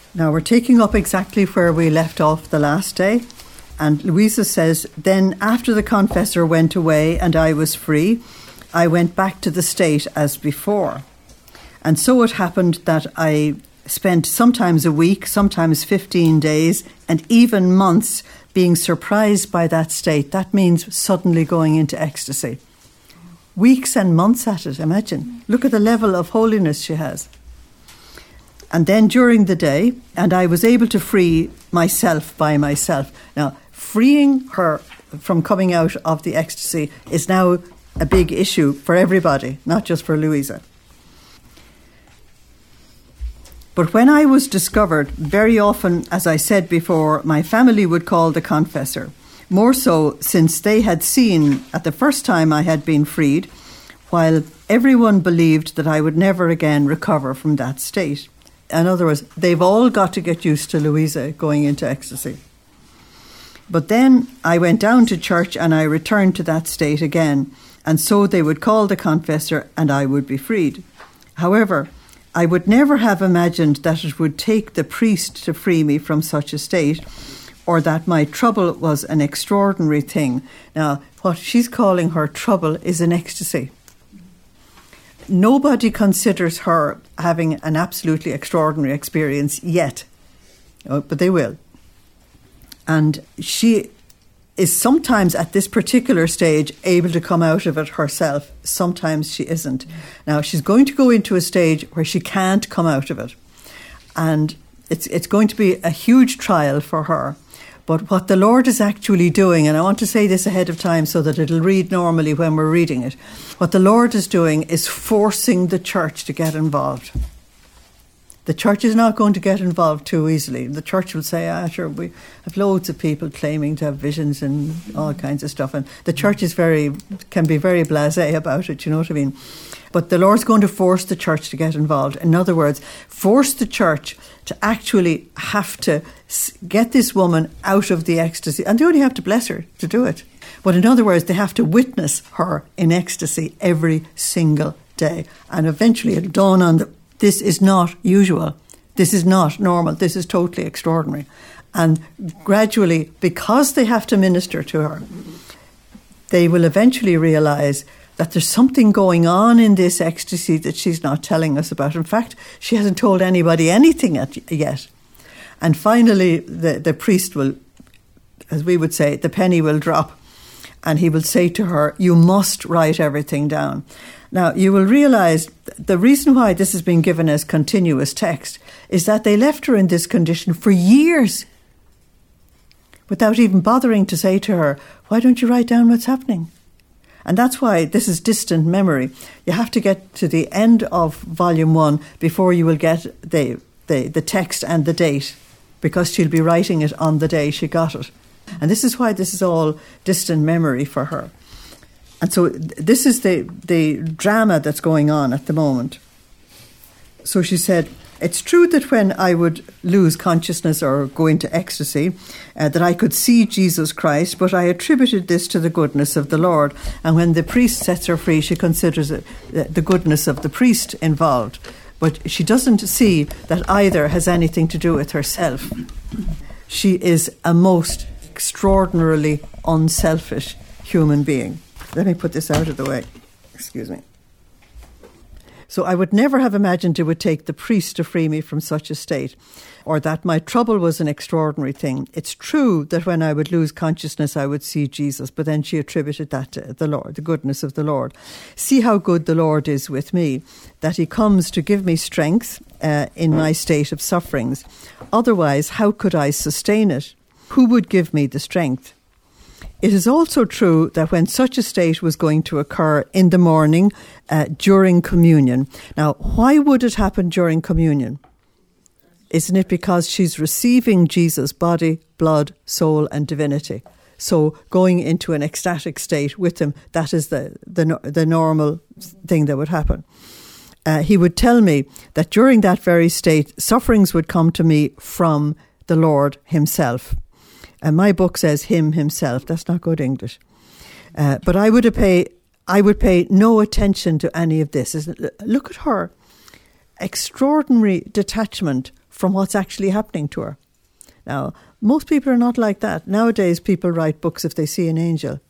Now we're taking up exactly where we left off the last day. And Louisa says, then after the confessor went away and I was free, I went back to the state as before. And so it happened that I spent sometimes a week, sometimes 15 days, and even months being surprised by that state. That means suddenly going into ecstasy. Weeks and months at it, imagine. Look at the level of holiness she has. And then during the day, and I was able to free myself by myself. Now, freeing her from coming out of the ecstasy is now a big issue for everybody, not just for Louisa. But when I was discovered, very often, as I said before, my family would call the confessor. More so since they had seen at the first time I had been freed, while everyone believed that I would never again recover from that state. In other words, they've all got to get used to Louisa going into ecstasy. But then I went down to church and I returned to that state again. And so they would call the confessor and I would be freed. However, I would never have imagined that it would take the priest to free me from such a state, or that my trouble was an extraordinary thing. Now, what she's calling her trouble is an ecstasy. Nobody considers her having an absolutely extraordinary experience yet, but they will. And she is sometimes at this particular stage able to come out of it herself. Sometimes she isn't. Now, she's going to go into a stage where she can't come out of it. And it's going to be a huge trial for her. But what the Lord is actually doing, and I want to say this ahead of time so that it'll read normally when we're reading it, what the Lord is doing is forcing the church to get involved. The church is not going to get involved too easily. The church will say, sure, we have loads of people claiming to have visions and all kinds of stuff. And the church can be very blasé about it, you know what I mean? But the Lord's going to force the church to get involved. In other words, force the church to actually have to get this woman out of the ecstasy. And they only have to bless her to do it. But in other words, they have to witness her in ecstasy every single day. And eventually it'll dawn on them. This is not usual. This is not normal. This is totally extraordinary. And gradually, because they have to minister to her, they will eventually realise that there's something going on in this ecstasy that she's not telling us about. In fact, she hasn't told anybody anything yet. And finally, the priest will, as we would say, the penny will drop. And he will say to her, you must write everything down. Now, you will realise the reason why this has been given as continuous text is that they left her in this condition for years without even bothering to say to her, why don't you write down what's happening? And that's why this is distant memory. You have to get to the end of volume 1 before you will get the text and the date, because she'll be writing it on the day she got it. And this is why this is all distant memory for her. And so this is the drama that's going on at the moment. So she said, it's true that when I would lose consciousness or go into ecstasy, that I could see Jesus Christ, but I attributed this to the goodness of the Lord. And when the priest sets her free, she considers it the goodness of the priest involved. But she doesn't see that either has anything to do with herself. She is a most extraordinarily unselfish human being. Let me put this out of the way. Excuse me. So I would never have imagined it would take the priest to free me from such a state, or that my trouble was an extraordinary thing. It's true that when I would lose consciousness, I would see Jesus, but then she attributed that to the Lord, the goodness of the Lord. See how good the Lord is with me, that he comes to give me strength in my state of sufferings. Otherwise, how could I sustain it? Who would give me the strength? It is also true that when such a state was going to occur in the morning during communion. Now, why would it happen during communion? Isn't it because she's receiving Jesus' body, blood, soul and divinity? So going into an ecstatic state with him, that is the normal thing that would happen. He would tell me that during that very state, sufferings would come to me from the Lord himself. And my book says him himself. That's not good English. But I would pay no attention to any of this. Look at her. Extraordinary detachment from what's actually happening to her. Now, most people are not like that. Nowadays, people write books if they see an angel.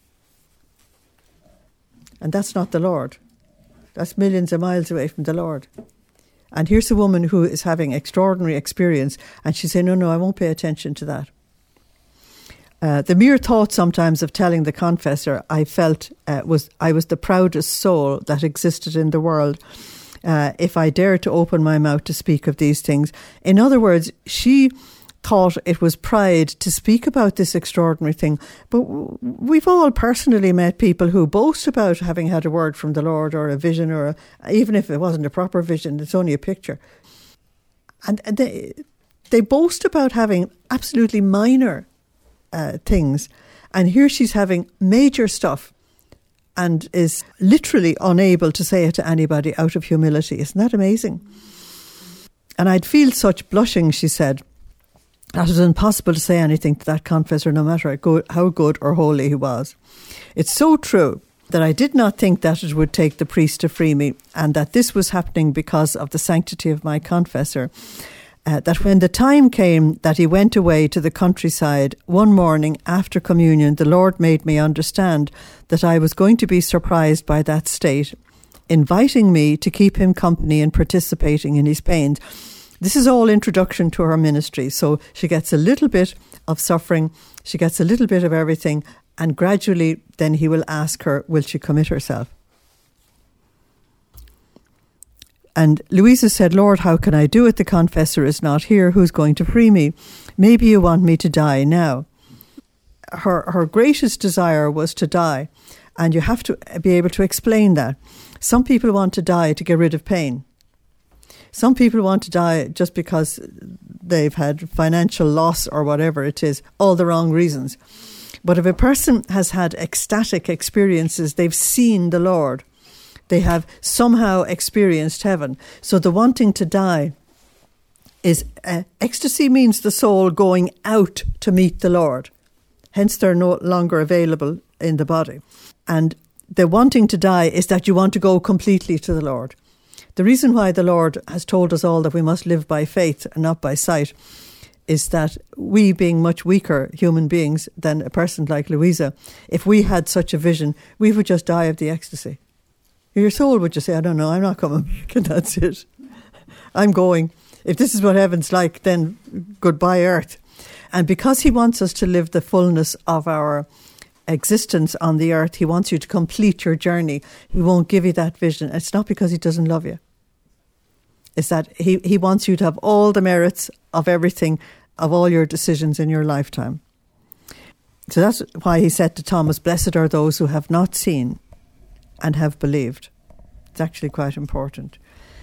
And that's not the Lord. That's millions of miles away from the Lord. And here's a woman who is having extraordinary experience, and she's saying, no, I won't pay attention to that. The mere thought sometimes of telling the confessor I felt I was the proudest soul that existed in the world if I dared to open my mouth to speak of these things. In other words, she thought it was pride to speak about this extraordinary thing. But we've all personally met people who boast about having had a word from the Lord or a vision, or even if it wasn't a proper vision, it's only a picture. And they boast about having absolutely minor things. And here she's having major stuff and is literally unable to say it to anybody out of humility. Isn't that amazing? And I'd feel such blushing, she said, that it was impossible to say anything to that confessor, no matter how good or holy he was. It's so true that I did not think that it would take the priest to free me, and that this was happening because of the sanctity of my confessor. That when the time came that he went away to the countryside, one morning after communion, the Lord made me understand that I was going to be surprised by that state, inviting me to keep him company and participating in his pains. This is all introduction to her ministry. So she gets a little bit of suffering, she gets a little bit of everything, and gradually then he will ask her, will she commit herself? And Louisa said, Lord, how can I do it? The confessor is not here. Who's going to free me? Maybe you want me to die now. Her greatest desire was to die. And you have to be able to explain that. Some people want to die to get rid of pain. Some people want to die just because they've had financial loss or whatever it is, all the wrong reasons. But if a person has had ecstatic experiences, they've seen the Lord, they have somehow experienced heaven. So the wanting to die is, ecstasy means the soul going out to meet the Lord. Hence they're no longer available in the body. And the wanting to die is that you want to go completely to the Lord. The reason why the Lord has told us all that we must live by faith and not by sight is that we, being much weaker human beings than a person like Louisa, if we had such a vision, we would just die of the ecstasy. Your soul would just say, I don't know, I'm not coming back, and that's it. I'm going. If this is what heaven's like, then goodbye earth. And because he wants us to live the fullness of our existence on the earth, he wants you to complete your journey. He won't give you that vision. It's not because he doesn't love you. It's that he wants you to have all the merits of everything, of all your decisions in your lifetime. So that's why he said to Thomas, blessed are those who have not seen and have believed. It's actually quite important.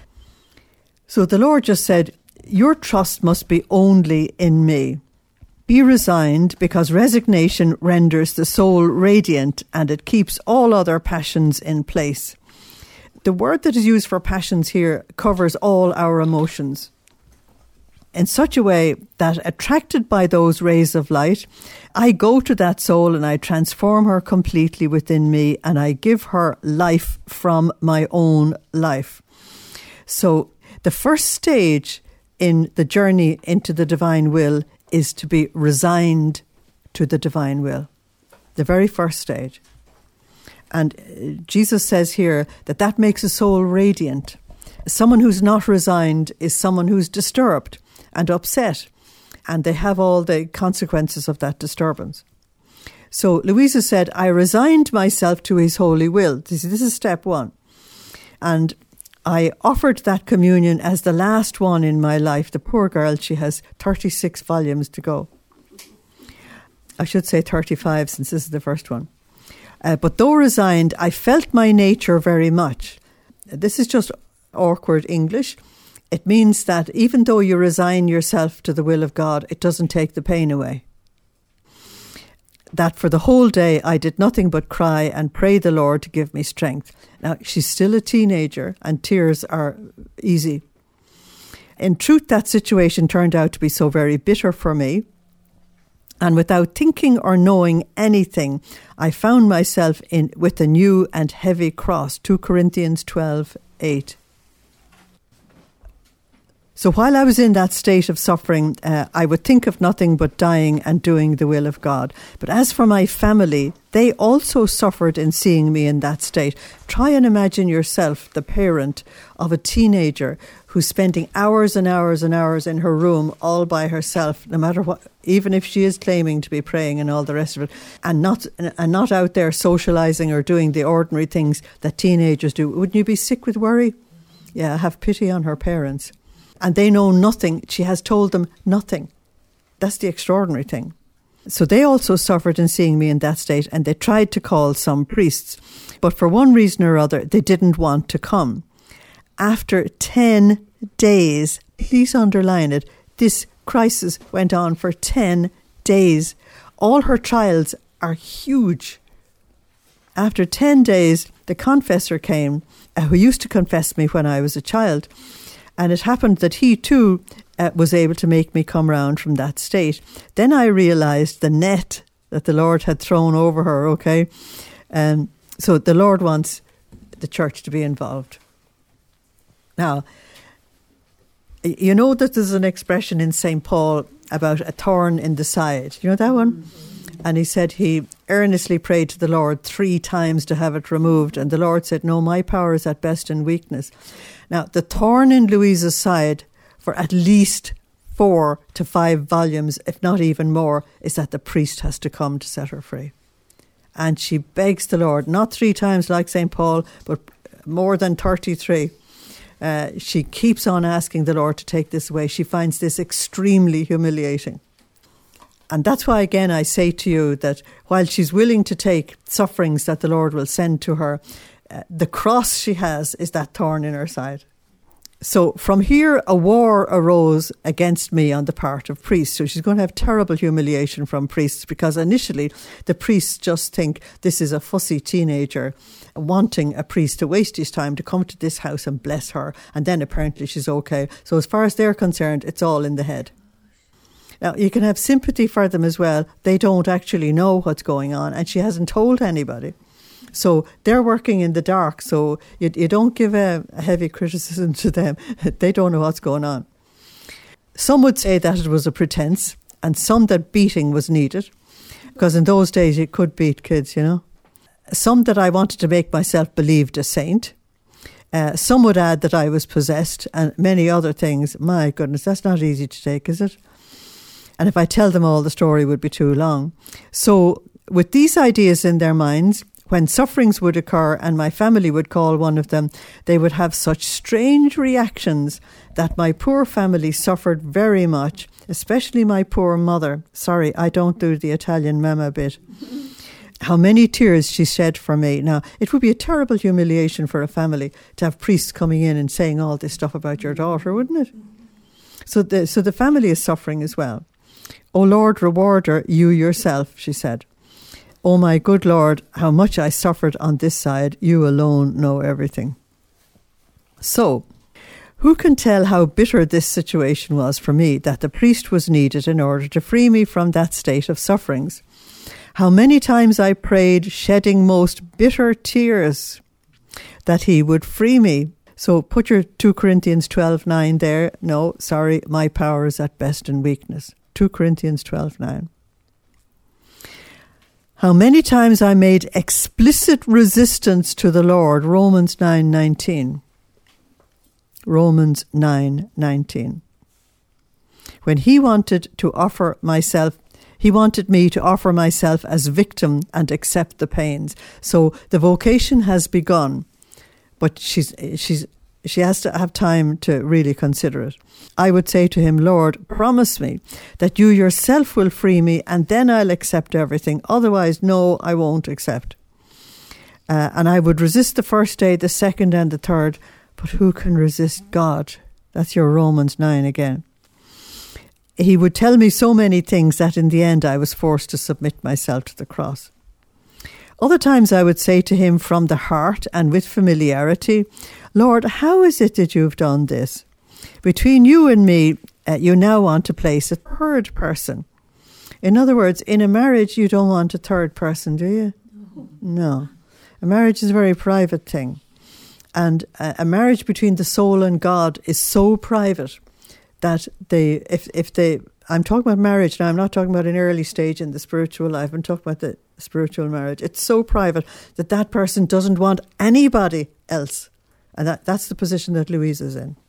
So the Lord just said, your trust must be only in me. Be resigned, because resignation renders the soul radiant and it keeps all other passions in place. The word that is used for passions here covers all our emotions in such a way that, attracted by those rays of light, I go to that soul and I transform her completely within me, and I give her life from my own life. So the first stage in the journey into the divine will is to be resigned to the divine will. The very first stage. And Jesus says here that makes a soul radiant. Someone who's not resigned is someone who's disturbed and upset, and they have all the consequences of that disturbance. So Louisa said, I resigned myself to his holy will. This is step one. And I offered that communion as the last one in my life. The poor girl, she has 36 volumes to go. I should say 35, since this is the first one. But though resigned, I felt my nature very much. This is just awkward English. It means that even though you resign yourself to the will of God, it doesn't take the pain away. That for the whole day I did nothing but cry and pray the Lord to give me strength. Now, she's still a teenager and tears are easy. In truth, that situation turned out to be so very bitter for me. And without thinking or knowing anything, I found myself with a new and heavy cross. 2 Corinthians 12:8. So while I was in that state of suffering, I would think of nothing but dying and doing the will of God. But as for my family, they also suffered in seeing me in that state. Try and imagine yourself the parent of a teenager who's spending hours and hours and hours in her room all by herself, no matter what, even if she is claiming to be praying and all the rest of it, and not out there socialising or doing the ordinary things that teenagers do. Wouldn't you be sick with worry? Yeah, have pity on her parents. And they know nothing. She has told them nothing. That's the extraordinary thing. So they also suffered in seeing me in that state, and they tried to call some priests. But for one reason or other, they didn't want to come. After 10 days, please underline it, this crisis went on for 10 days. All her trials are huge. After 10 days, the confessor came, who used to confess me when I was a child. And it happened that he too was able to make me come round from that state. Then I realised the net that the Lord had thrown over her, okay? So the Lord wants the church to be involved. Now, you know that there's an expression in St. Paul about a thorn in the side. You know that one? And he said he earnestly prayed to the Lord 3 times to have it removed. And the Lord said, no, my power is at best in weakness. Now, the thorn in Louisa's side for at least 4 to 5 volumes, if not even more, is that the priest has to come to set her free. And she begs the Lord, not 3 times like St. Paul, but more than 33. She keeps on asking the Lord to take this away. She finds this extremely humiliating. And that's why, again, I say to you that while she's willing to take sufferings that the Lord will send to her, the cross she has is that thorn in her side. So from here, a war arose against me on the part of priests. So she's going to have terrible humiliation from priests, because initially the priests just think this is a fussy teenager wanting a priest to waste his time to come to this house and bless her. And then apparently she's okay. So as far as they're concerned, it's all in the head. Now, you can have sympathy for them as well. They don't actually know what's going on, and she hasn't told anybody. So they're working in the dark, so you don't give a heavy criticism to them. They don't know what's going on. Some would say that it was a pretense, and some that beating was needed, because in those days you could beat kids, you know. Some that I wanted to make myself believed a saint. Some would add that I was possessed, and many other things. My goodness, that's not easy to take, is it? And if I tell them all, the story would be too long. So with these ideas in their minds, when sufferings would occur and my family would call one of them, they would have such strange reactions that my poor family suffered very much, especially my poor mother. Sorry, I don't do the Italian mama bit. How many tears she shed for me. Now, it would be a terrible humiliation for a family to have priests coming in and saying all this stuff about your daughter, wouldn't it? So the family is suffering as well. O Lord, reward her, you yourself, she said. O my good Lord, how much I suffered on this side, you alone know everything. So, who can tell how bitter this situation was for me, that the priest was needed in order to free me from that state of sufferings? How many times I prayed, shedding most bitter tears, that he would free me. So put your 2 Corinthians 12:9 there. No, sorry, my power is at best in weakness. 2 Corinthians 12:9. How many times I made explicit resistance to the Lord. Romans 9:19. Romans 9:19. When he wanted me to offer myself as victim and accept the pains. So the vocation has begun, but she has to have time to really consider it. I would say to him, Lord, promise me that you yourself will free me, and then I'll accept everything. Otherwise, no, I won't accept. And I would resist the first day, the second and the third. But who can resist God? That's your Romans 9 again. He would tell me so many things that in the end I was forced to submit myself to the cross. Other times I would say to him from the heart and with familiarity, Lord, how is it that you've done this? Between you and me, you now want to place a third person. In other words, in a marriage, you don't want a third person, do you? No. A marriage is a very private thing. And a marriage between the soul and God is so private that I'm talking about marriage now, I'm not talking about an early stage in the spiritual life, I'm talking about the spiritual marriage. It's so private that person doesn't want anybody else. And that's the position that Louise is in.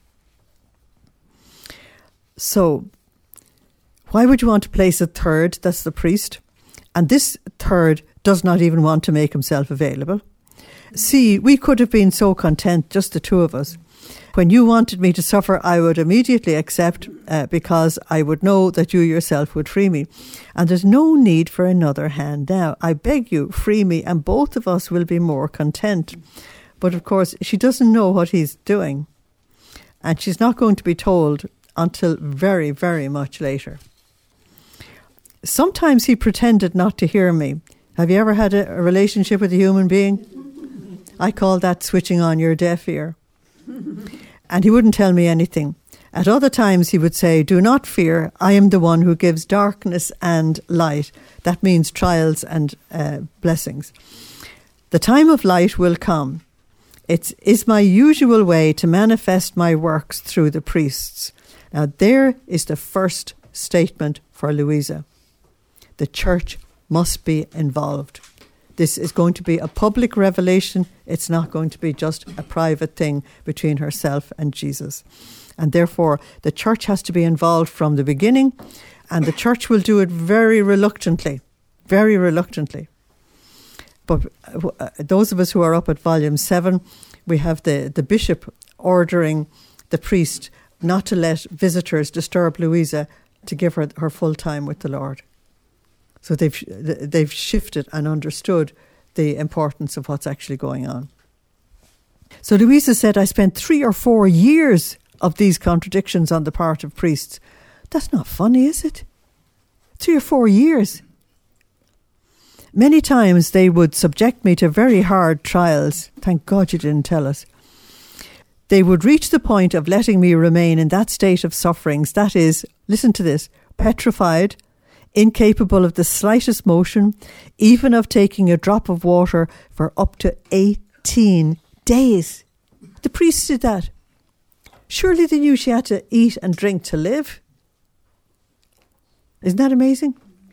So, why would you want to place a third? That's the priest. And this third does not even want to make himself available. See, we could have been so content, just the two of us. When you wanted me to suffer, I would immediately accept because I would know that you yourself would free me. And there's no need for another hand now. I beg you, free me, and both of us will be more content. But of course, she doesn't know what he's doing. And she's not going to be told until very, very much later. Sometimes he pretended not to hear me. Have you ever had a relationship with a human being? I call that switching on your deaf ear. And he wouldn't tell me anything. At other times he would say, do not fear, I am the one who gives darkness and light. That means trials and blessings. The time of light will come. It is my usual way to manifest my works through the priests. Now there is the first statement for Louisa. The church must be involved. This is going to be a public revelation. It's not going to be just a private thing between herself and Jesus. And therefore, the church has to be involved from the beginning, and the church will do it very reluctantly, very reluctantly. But those of us who are up at volume 7, we have the bishop ordering the priest not to let visitors disturb Louisa, to give her full time with the Lord. So they've shifted and understood the importance of what's actually going on. So Louisa said, I spent 3 or 4 years of these contradictions on the part of priests. That's not funny, is it? 3 or 4 years. Many times they would subject me to very hard trials. Thank God you didn't tell us. They would reach the point of letting me remain in that state of sufferings. That is, listen to this, petrified, incapable of the slightest motion, even of taking a drop of water for up to 18 days. The priests did that. Surely they knew she had to eat and drink to live. Isn't that amazing?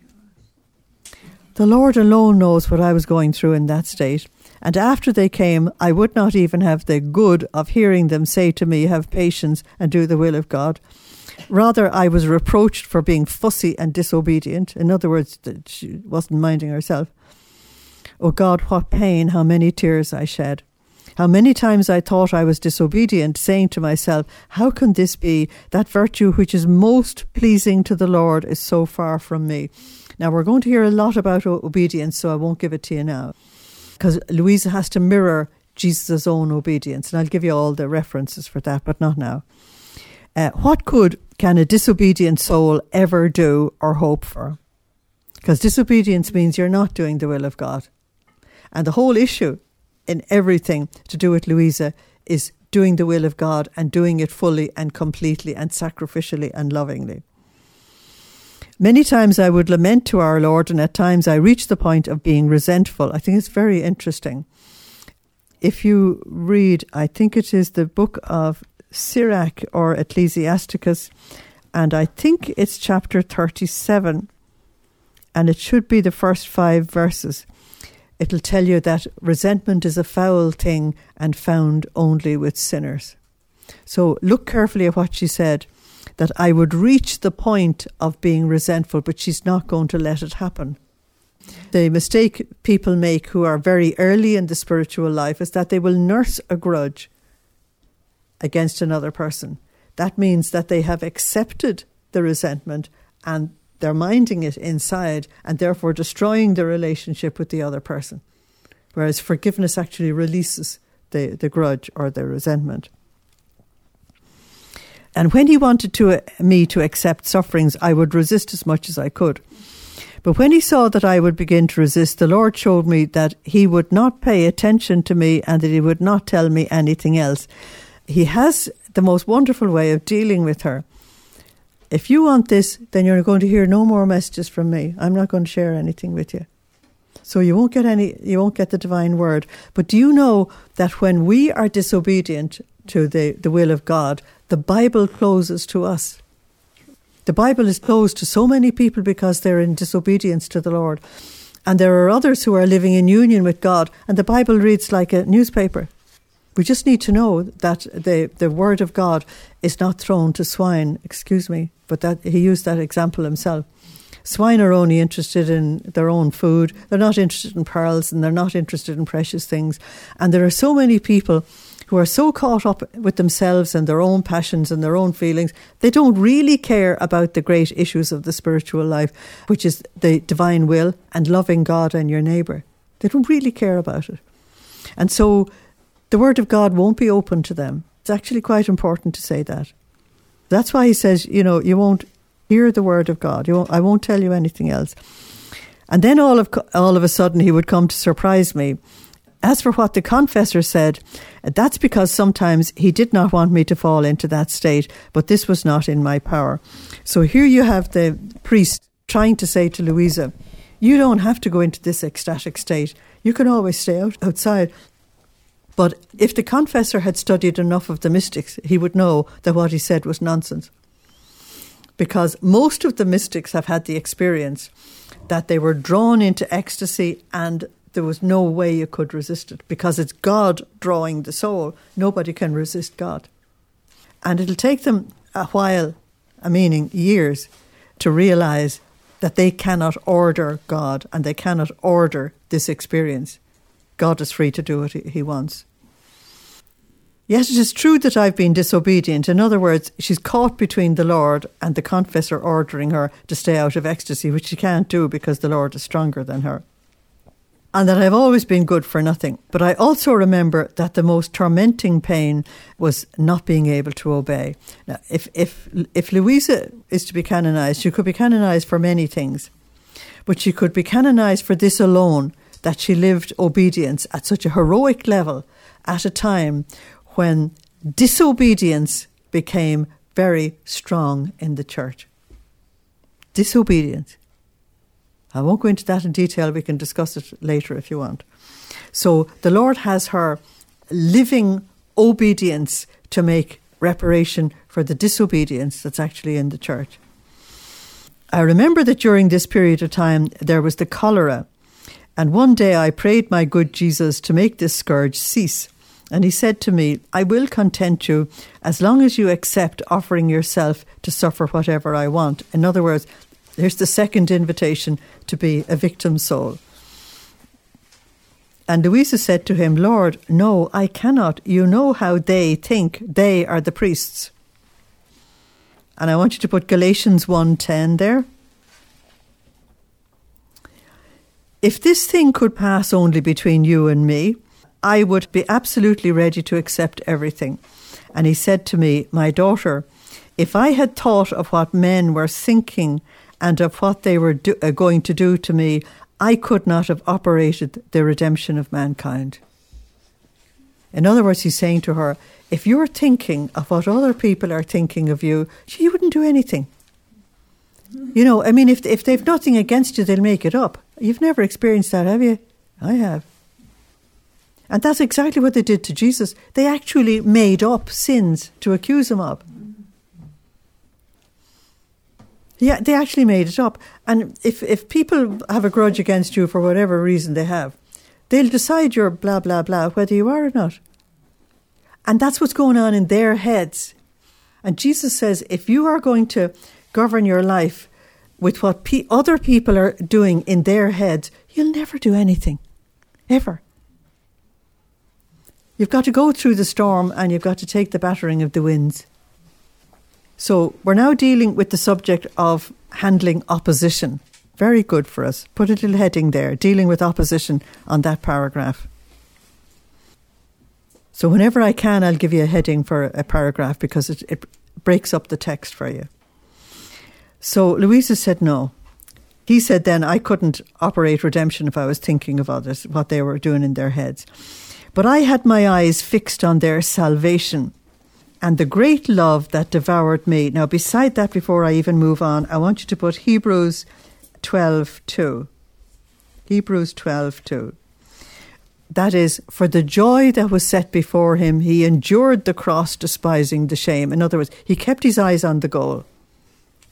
The Lord alone knows what I was going through in that state. And after they came, I would not even have the good of hearing them say to me, have patience and do the will of God. Rather, I was reproached for being fussy and disobedient. In other words, that she wasn't minding herself. Oh God, what pain, how many tears I shed. How many times I thought I was disobedient, saying to myself, how can this be? That virtue which is most pleasing to the Lord is so far from me. Now, we're going to hear a lot about obedience, so I won't give it to you now. Because Louisa has to mirror Jesus' own obedience. And I'll give you all the references for that, but not now. What good can a disobedient soul ever do or hope for? Because disobedience means you're not doing the will of God. And the whole issue in everything to do with Louisa is doing the will of God and doing it fully and completely and sacrificially and lovingly. Many times I would lament to our Lord, and at times I reached the point of being resentful. I think it's very interesting. If you read, I think it is the book of Sirach or Ecclesiasticus, and I think it's chapter 37, and it should be the first 5 verses. It'll tell you that resentment is a foul thing and found only with sinners. So look carefully at what she said, that I would reach the point of being resentful, but she's not going to let it happen. The mistake people make who are very early in the spiritual life is that they will nurse a grudge against another person. That means that they have accepted the resentment and they're minding it inside and therefore destroying the relationship with the other person. Whereas forgiveness actually releases the grudge or the resentment. And when he wanted me to accept sufferings, I would resist as much as I could. But when he saw that I would begin to resist, the Lord showed me that he would not pay attention to me and that he would not tell me anything else. He has the most wonderful way of dealing with her. If you want this, then you're going to hear no more messages from me. I'm not going to share anything with you. So you won't get the divine word. But do you know that when we are disobedient to the will of God, the Bible closes to us. The Bible is closed to so many people because they're in disobedience to the Lord. And there are others who are living in union with God, and the Bible reads like a newspaper. We just need to know that the Word of God is not thrown to swine, excuse me, but that he used that example himself. Swine are only interested in their own food. They're not interested in pearls, and they're not interested in precious things. And there are so many people who are so caught up with themselves and their own passions and their own feelings, they don't really care about the great issues of the spiritual life, which is the divine will and loving God and your neighbour. They don't really care about it. And so the Word of God won't be open to them. It's actually quite important to say that. That's why he says, you won't hear the Word of God. I won't tell you anything else. And then all of a sudden he would come to surprise me. As for what the confessor said, that's because sometimes he did not want me to fall into that state, but this was not in my power. So here you have the priest trying to say to Louisa, you don't have to go into this ecstatic state. You can always stay outside. But if the confessor had studied enough of the mystics, he would know that what he said was nonsense. Because most of the mystics have had the experience that they were drawn into ecstasy and there was no way you could resist it, because it's God drawing the soul. Nobody can resist God. And it'll take them a while, meaning years, to realise that they cannot order God and they cannot order this experience. God is free to do what he wants. Yet it is true that I've been disobedient. In other words, she's caught between the Lord and the confessor ordering her to stay out of ecstasy, which she can't do because the Lord is stronger than her. And that I've always been good for nothing. But I also remember that the most tormenting pain was not being able to obey. Now, if Louisa is to be canonised, she could be canonised for many things. But she could be canonised for this alone, that she lived obedience at such a heroic level at a time when disobedience became very strong in the church. Disobedience. I won't go into that in detail. We can discuss it later if you want. So the Lord has her living obedience to make reparation for the disobedience that's actually in the church. I remember that during this period of time there was the cholera. And one day I prayed my good Jesus to make this scourge cease. And he said to me, I will content you as long as you accept offering yourself to suffer whatever I want. In other words, here's the second invitation to be a victim soul. And Louisa said to him, Lord, no, I cannot. You know how they think. They are the priests. And I want you to put Galatians 1:10 there. If this thing could pass only between you and me, I would be absolutely ready to accept everything. And he said to me, my daughter, if I had thought of what men were thinking and of what they were going to do to me, I could not have operated the redemption of mankind. In other words, he's saying to her, if you're thinking of what other people are thinking of you, you wouldn't do anything. If they've nothing against you, they'll make it up. You've never experienced that, have you? I have. And that's exactly what they did to Jesus. They actually made up sins to accuse him of. Yeah, they actually made it up. And if people have a grudge against you for whatever reason they have, they'll decide you're blah, blah, blah, whether you are or not. And that's what's going on in their heads. And Jesus says, if you are going to govern your life with what other people are doing in their heads, you'll never do anything. Ever. You've got to go through the storm and you've got to take the battering of the winds. So we're now dealing with the subject of handling opposition. Very good for us. Put a little heading there, dealing with opposition on that paragraph. So whenever I can, I'll give you a heading for a paragraph because it breaks up the text for you. So Louisa said no. He said then I couldn't operate redemption if I was thinking of others, what they were doing in their heads. But I had my eyes fixed on their salvation and the great love that devoured me. Now, beside that, before I even move on, I want you to put Hebrews 12:2. Hebrews 12:2. That is, for the joy that was set before him, he endured the cross, despising the shame. In other words, he kept his eyes on the goal.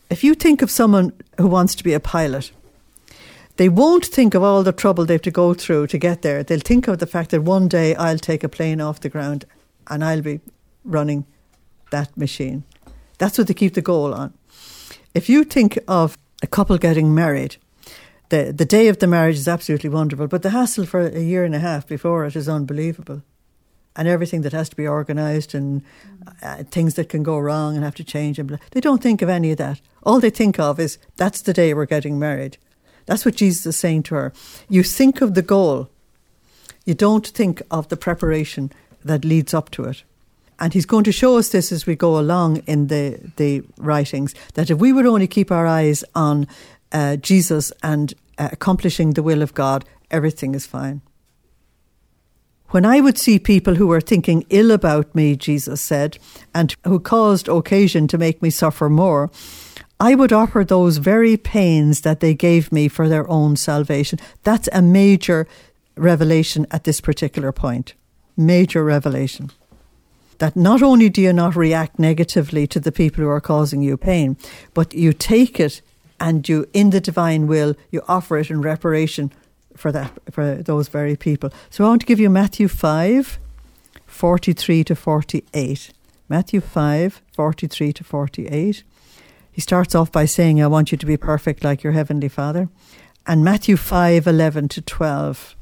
If you think of someone who wants to be a pilot, they won't think of all the trouble they have to go through to get there. They'll think of the fact that one day I'll take a plane off the ground and I'll be running that machine. That's what they keep the goal on. If you think of a couple getting married, the day of the marriage is absolutely wonderful, but the hassle for a year and a half before it is unbelievable. And everything that has to be organised and things that can go wrong and have to change. And they don't think of any of that. All they think of is, that's the day we're getting married. That's what Jesus is saying to her. You think of the goal. You don't think of the preparation that leads up to it. And he's going to show us this as we go along in the writings, that if we would only keep our eyes on Jesus and accomplishing the will of God, everything is fine. When I would see people who were thinking ill about me, Jesus said, and who caused occasion to make me suffer more, I would offer those very pains that they gave me for their own salvation. That's a major revelation at this particular point. Major revelation. That not only do you not react negatively to the people who are causing you pain, but you take it and you, in the divine will, you offer it in reparation for those very people. So I want to give you Matthew 5, 43 to 48. Matthew 5, 43 to 48. He starts off by saying, I want you to be perfect like your heavenly Father. And Matthew 5, 11 to 12.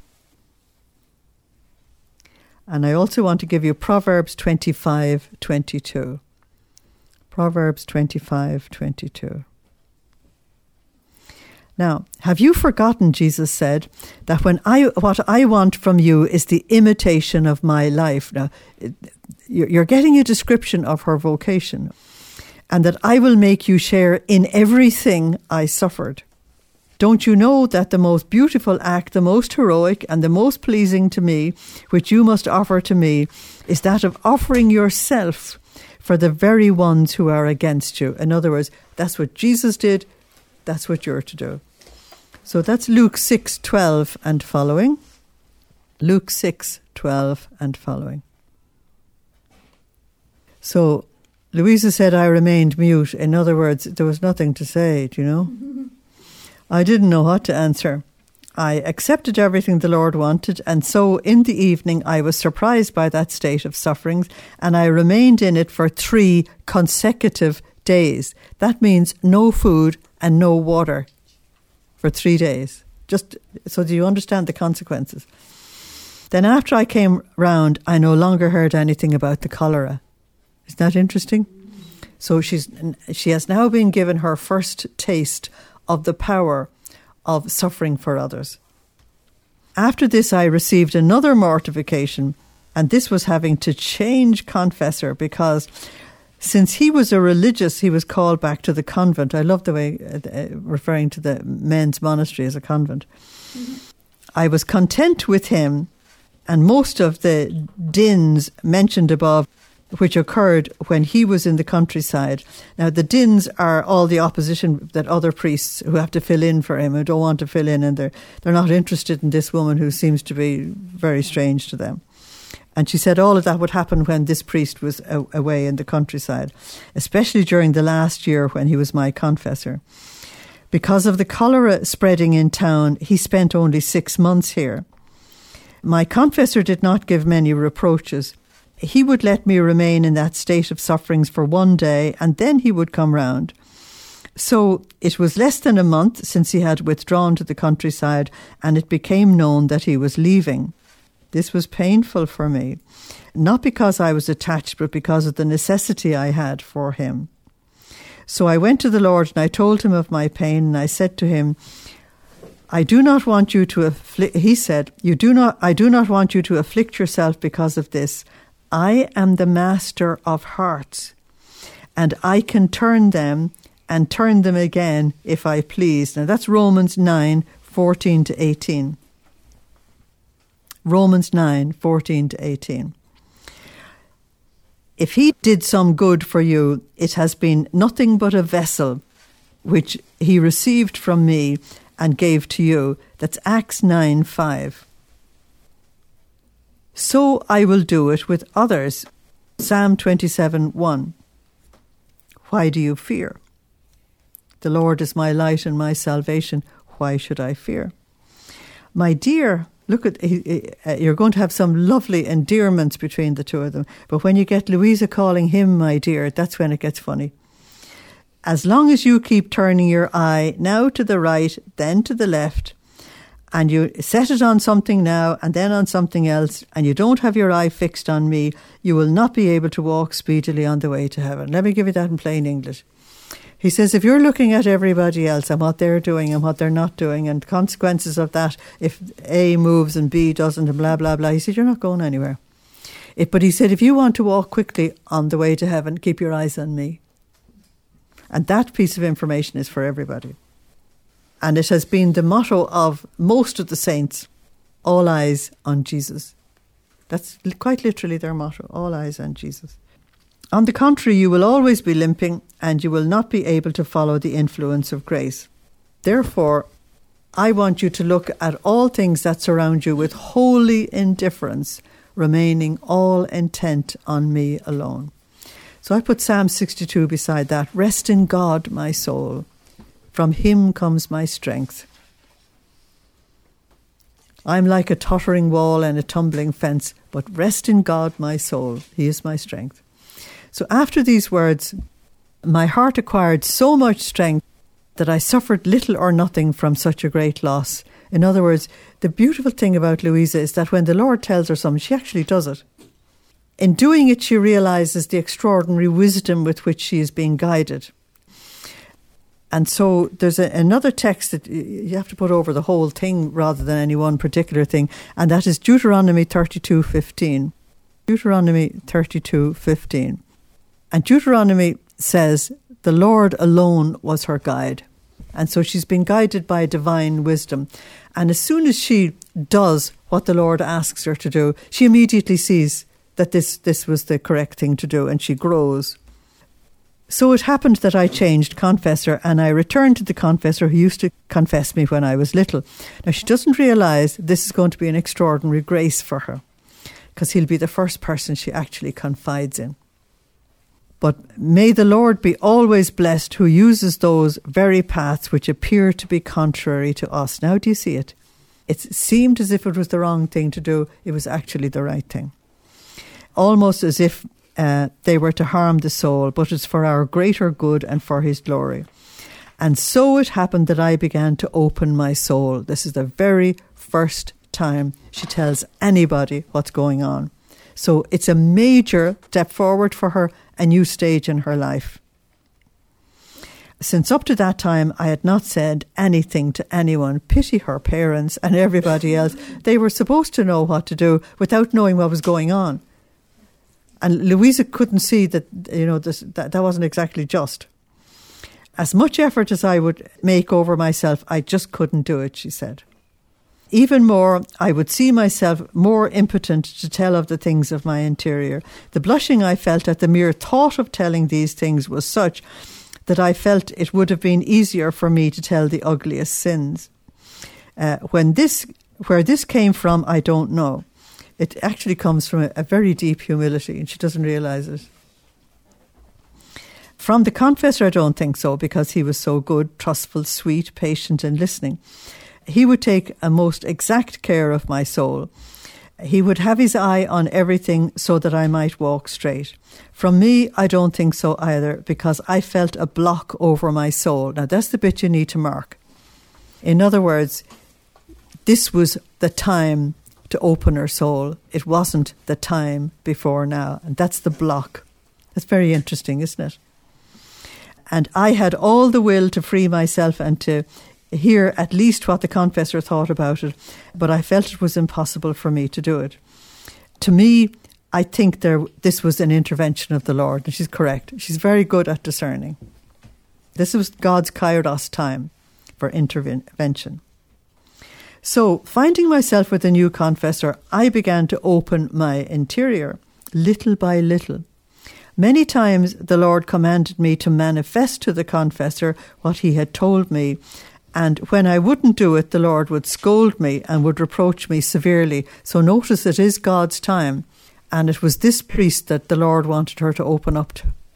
And I also want to give you Proverbs 25, 22. Proverbs 25, 22. Now, have you forgotten, Jesus said, that what I want from you is the imitation of my life. Now, you're getting a description of her vocation. And that I will make you share in everything I suffered. Don't you know that the most beautiful act, the most heroic and the most pleasing to me, which you must offer to me, is that of offering yourself for the very ones who are against you. In other words, that's what Jesus did. That's what you're to do. So that's Luke 6:12 and following. Luke 6:12 and following. So Louisa said I remained mute. In other words, there was nothing to say, do you know? I didn't know what to answer. I accepted everything the Lord wanted, and so in the evening I was surprised by that state of sufferings, and I remained in it for 3 consecutive days. That means no food and no water for 3 days. Just so do you understand the consequences? Then after I came round, I no longer heard anything about the cholera. Isn't that interesting? So she has now been given her first taste of the power of suffering for others. After this, I received another mortification, and this was having to change confessor, because since he was a religious, he was called back to the convent. I love the way referring to the men's monastery as a convent. Mm-hmm. I was content with him, and most of the dins mentioned above, which occurred when he was in the countryside. Now, the dins are all the opposition that other priests who have to fill in for him, who don't want to fill in, and they're not interested in this woman who seems to be very strange to them. And she said all of that would happen when this priest was away in the countryside, especially during the last year when he was my confessor. Because of the cholera spreading in town, he spent only 6 months here. My confessor did not give many reproaches. He would let me remain in that state of sufferings for 1 day, and then he would come round. So it was less than a month since he had withdrawn to the countryside, and it became known that he was leaving. This was painful for me, not because I was attached, but because of the necessity I had for him. So I went to the Lord and I told him of my pain, and I said to him, I do not want you to afflict, he said, I do not want you to afflict yourself because of this. I am the master of hearts, and I can turn them and turn them again if I please. Now that's Romans 9, 14 to 18. Romans 9, 14 to 18. If he did some good for you, it has been nothing but a vessel which he received from me and gave to you. That's Acts 9, 5. So I will do it with others. Psalm 27, 1. Why do you fear? The Lord is my light and my salvation. Why should I fear? My dear, look at, you're going to have some lovely endearments between the two of them. But when you get Louisa calling him my dear, that's when it gets funny. As long as you keep turning your eye now to the right, then to the left, and you set it on something now and then on something else, and you don't have your eye fixed on me, you will not be able to walk speedily on the way to heaven. Let me give you that in plain English. He says, if you're looking at everybody else and what they're doing and what they're not doing and consequences of that, if A moves and B doesn't and blah, blah, blah, he said, you're not going anywhere. But he said, if you want to walk quickly on the way to heaven, keep your eyes on me. And that piece of information is for everybody. And it has been the motto of most of the saints, all eyes on Jesus. That's quite literally their motto, all eyes on Jesus. On the contrary, you will always be limping and you will not be able to follow the influence of grace. Therefore, I want you to look at all things that surround you with holy indifference, remaining all intent on me alone. So I put Psalm 62 beside that. Rest in God, my soul. From him comes my strength. I'm like a tottering wall and a tumbling fence, but rest in God, my soul. He is my strength. So after these words, my heart acquired so much strength that I suffered little or nothing from such a great loss. In other words, the beautiful thing about Louisa is that when the Lord tells her something, she actually does it. In doing it, she realises the extraordinary wisdom with which she is being guided. And so there's another text that you have to put over the whole thing rather than any one particular thing, and that is Deuteronomy 32:15. Deuteronomy 32:15. And Deuteronomy says, the Lord alone was her guide. And so she's been guided by divine wisdom. And as soon as she does what the Lord asks her to do, she immediately sees that this was the correct thing to do, and she grows. So it happened that I changed confessor, and I returned to the confessor who used to confess me when I was little. Now, she doesn't realise this is going to be an extraordinary grace for her, because he'll be the first person she actually confides in. But may the Lord be always blessed who uses those very paths which appear to be contrary to us. Now, do you see it? It seemed as if it was the wrong thing to do. It was actually the right thing. Almost as if they were to harm the soul, but it's for our greater good and for his glory. And so it happened that I began to open my soul. This is the very first time she tells anybody what's going on. So it's a major step forward for her, a new stage in her life. Since up to that time, I had not said anything to anyone. Pity her parents and everybody else. They were supposed to know what to do without knowing what was going on. And Louisa couldn't see that, that wasn't exactly just. As much effort as I would make over myself, I just couldn't do it, she said. Even more, I would see myself more impotent to tell of the things of my interior. The blushing I felt at the mere thought of telling these things was such that I felt it would have been easier for me to tell the ugliest sins. Where this came from, I don't know. It actually comes from a very deep humility, and she doesn't realise it. From the confessor, I don't think so, because he was so good, trustful, sweet, patient, and listening. He would take a most exact care of my soul. He would have his eye on everything so that I might walk straight. From me, I don't think so either, because I felt a block over my soul. Now, that's the bit you need to mark. In other words, this was the time to open her soul. It wasn't the time before now. And that's the block. That's very interesting, isn't it? And I had all the will to free myself and to hear at least what the confessor thought about it, but I felt it was impossible for me to do it. To me, I think this was an intervention of the Lord, and she's correct. She's very good at discerning. This was God's kairos time for intervention. So, finding myself with a new confessor, I began to open my interior, little by little. Many times the Lord commanded me to manifest to the confessor what he had told me, and when I wouldn't do it, the Lord would scold me and would reproach me severely. So notice it is God's time, and it was this priest that the Lord wanted her to open up to.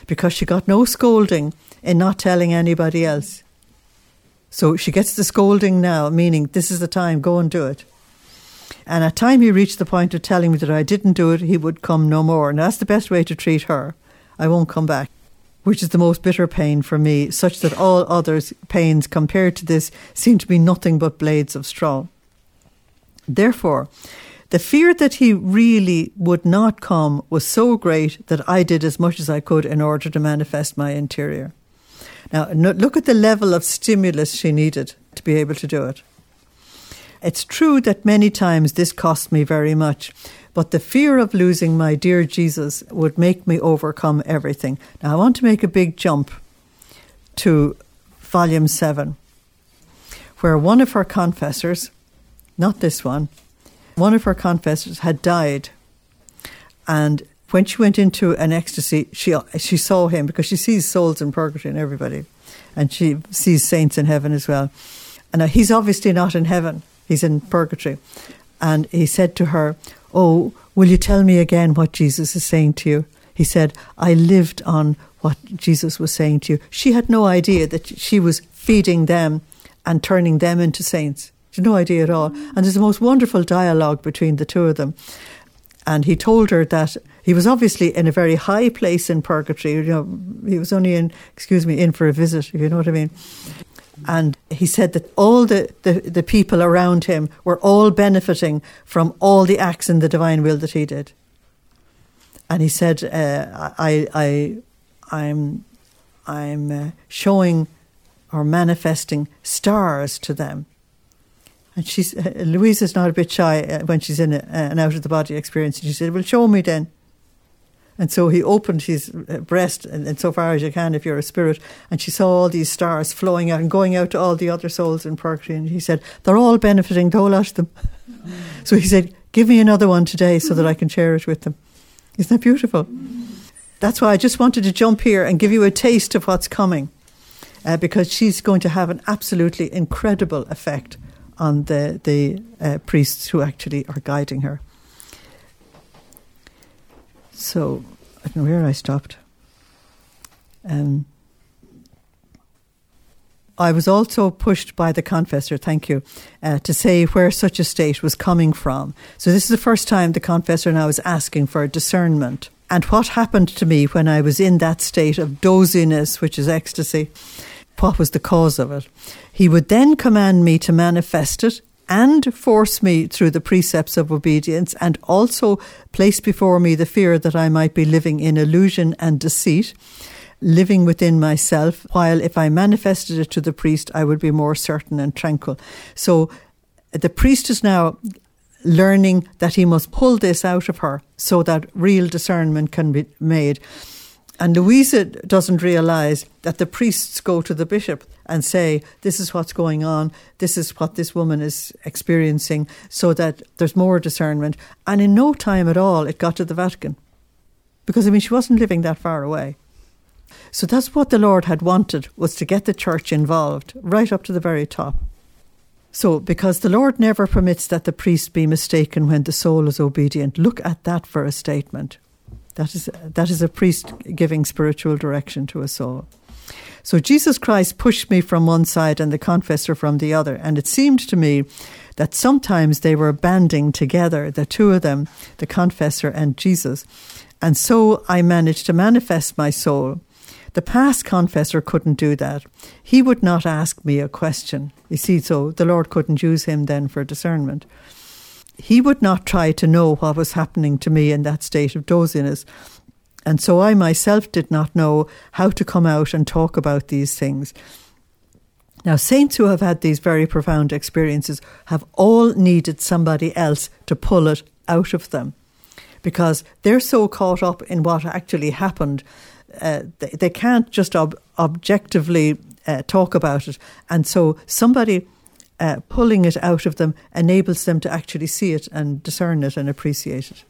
because she got no scolding in not telling anybody else. So she gets the scolding now, meaning this is the time, go and do it. And at time he reached the point of telling me that I didn't do it, he would come no more. And that's the best way to treat her. I won't come back, which is the most bitter pain for me, such that all others' pains compared to this seem to be nothing but blades of straw. Therefore, the fear that he really would not come was so great that I did as much as I could in order to manifest my interior. Now, look at the level of stimulus she needed to be able to do it. It's true that many times this cost me very much, but the fear of losing my dear Jesus would make me overcome everything. Now, I want to make a big jump to volume 7, where one of her confessors, not this one of her confessors had died. And when she went into an ecstasy, she saw him, because she sees souls in purgatory and everybody. And she sees saints in heaven as well. And he's obviously not in heaven. He's in purgatory. And he said to her, "Oh, will you tell me again what Jesus is saying to you?" He said, "I lived on what Jesus was saying to you." She had no idea that she was feeding them and turning them into saints. She had no idea at all. And there's the most wonderful dialogue between the two of them. And he told her that he was obviously in a very high place in purgatory. You know, he was only in for a visit, if you know what I mean. And he said that all the people around him were all benefiting from all the acts in the divine will that he did. And he said, I'm showing or manifesting stars to them. And Louise is not a bit shy when she's in an out-of-the-body experience. And she said, "Well, show me then." And so he opened his breast, and so far as you can if you're a spirit, and she saw all these stars flowing out and going out to all the other souls in purgatory. And he said, "They're all benefiting, the whole lot of them." So he said, "Give me another one today so that I can share it with them." Isn't that beautiful? That's why I just wanted to jump here and give you a taste of what's coming, because she's going to have an absolutely incredible effect on the priests who actually are guiding her. So, I don't know where I stopped. I was also pushed by the confessor, thank you, to say where such a state was coming from. So this is the first time the confessor now is asking for discernment. And what happened to me when I was in that state of doziness, which is ecstasy, what was the cause of it? He would then command me to manifest it and force me through the precepts of obedience, and also place before me the fear that I might be living in illusion and deceit, living within myself, while if I manifested it to the priest, I would be more certain and tranquil. So the priest is now learning that he must pull this out of her so that real discernment can be made. And Louisa doesn't realise that the priests go to the bishop and say, "This is what's going on, this is what this woman is experiencing," so that there's more discernment. And in no time at all, it got to the Vatican. Because, she wasn't living that far away. So that's what the Lord had wanted, was to get the church involved, right up to the very top. So, because the Lord never permits that the priest be mistaken when the soul is obedient. Look at that for a statement. That is a priest giving spiritual direction to a soul. So Jesus Christ pushed me from one side and the confessor from the other. And it seemed to me that sometimes they were banding together, the two of them, the confessor and Jesus. And so I managed to manifest my soul. The past confessor couldn't do that. He would not ask me a question. You see, so the Lord couldn't use him then for discernment. He would not try to know what was happening to me in that state of doziness. And so I myself did not know how to come out and talk about these things. Now, saints who have had these very profound experiences have all needed somebody else to pull it out of them, because they're so caught up in what actually happened. They can't just objectively talk about it. And so somebody pulling it out of them enables them to actually see it and discern it and appreciate it.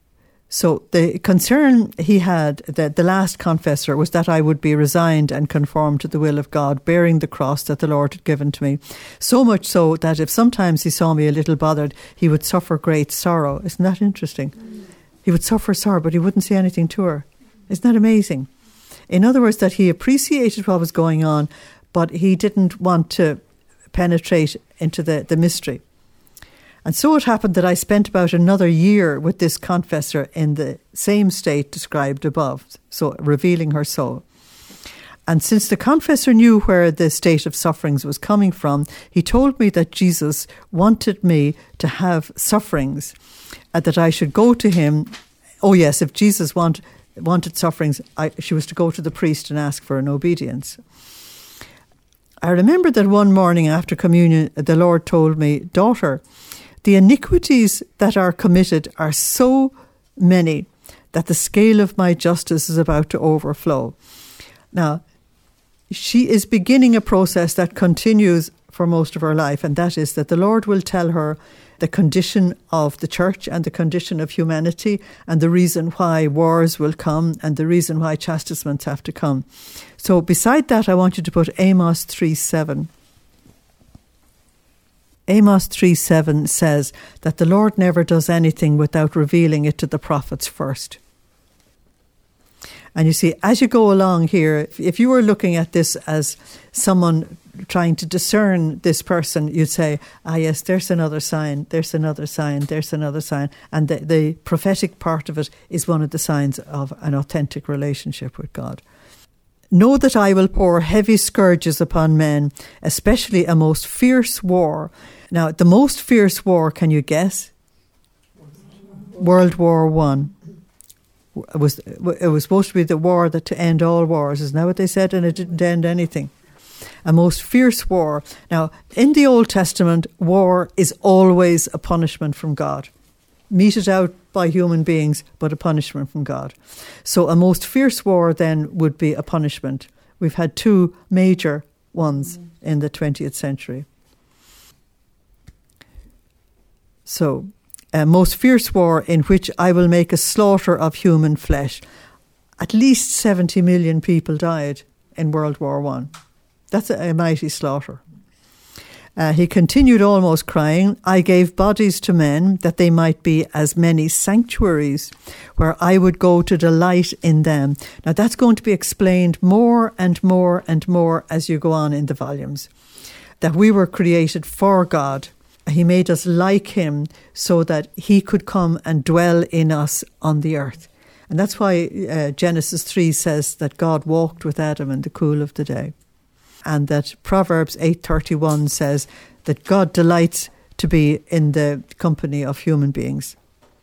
So the concern he had, the last confessor, was that I would be resigned and conformed to the will of God, bearing the cross that the Lord had given to me. So much so that if sometimes he saw me a little bothered, he would suffer great sorrow. Isn't that interesting? He would suffer sorrow, but he wouldn't say anything to her. Isn't that amazing? In other words, that he appreciated what was going on, but he didn't want to penetrate into the mystery. And so it happened that I spent about another year with this confessor in the same state described above, so revealing her soul. And since the confessor knew where the state of sufferings was coming from, he told me that Jesus wanted me to have sufferings, that I should go to him. Oh yes, if Jesus wanted sufferings, she was to go to the priest and ask for an obedience. I remember that one morning after communion, the Lord told me, "Daughter, the iniquities that are committed are so many that the scale of my justice is about to overflow." Now, she is beginning a process that continues for most of her life, and that is that the Lord will tell her the condition of the church and the condition of humanity and the reason why wars will come and the reason why chastisements have to come. So beside that, I want you to put Amos 3:7. Amos 3:7 says that the Lord never does anything without revealing it to the prophets first. And you see, as you go along here, if you were looking at this as someone trying to discern this person, you'd say, yes, there's another sign, there's another sign, there's another sign. And the prophetic part of it is one of the signs of an authentic relationship with God. Know that I will pour heavy scourges upon men, especially a most fierce war. Now, the most fierce war, can you guess? World War I. It was supposed to be the war that to end all wars. Isn't that what they said? And it didn't end anything. A most fierce war. Now, in the Old Testament, war is always a punishment from God. Meted out by human beings, but a punishment from God. So a most fierce war then would be a punishment. We've had two major ones in the 20th century. So, a most fierce war in which I will make a slaughter of human flesh. At least 70 million people died in World War I. That's a mighty slaughter. He continued almost crying, I gave bodies to men that they might be as many sanctuaries where I would go to delight in them. Now that's going to be explained more and more and more as you go on in the volumes. That we were created for God. He made us like him so that he could come and dwell in us on the earth. And that's why Genesis 3 says that God walked with Adam in the cool of the day. And that Proverbs 8:31 says that God delights to be in the company of human beings.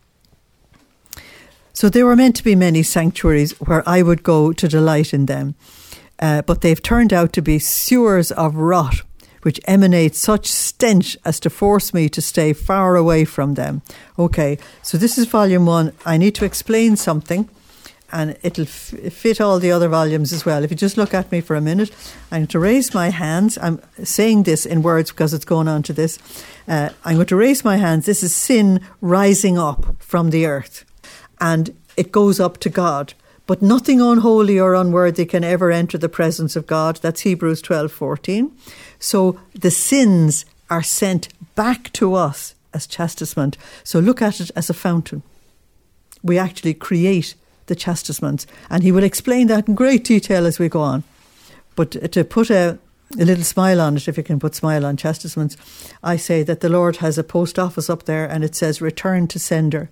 So there were meant to be many sanctuaries where I would go to delight in them. But they've turned out to be sewers of rot, which emanate such stench as to force me to stay far away from them. Okay, so this is volume 1. I need to explain something, and it'll fit all the other volumes as well. If you just look at me for a minute, I'm going to raise my hands. I'm saying this in words because it's going on to this. I'm going to raise my hands. This is sin rising up from the earth, and it goes up to God. But nothing unholy or unworthy can ever enter the presence of God. That's Hebrews 12:14. So the sins are sent back to us as chastisement. So look at it as a fountain. We actually create the chastisements. And he will explain that in great detail as we go on. But to put a little smile on it, if you can put smile on chastisements, I say that the Lord has a post office up there and it says, return to sender.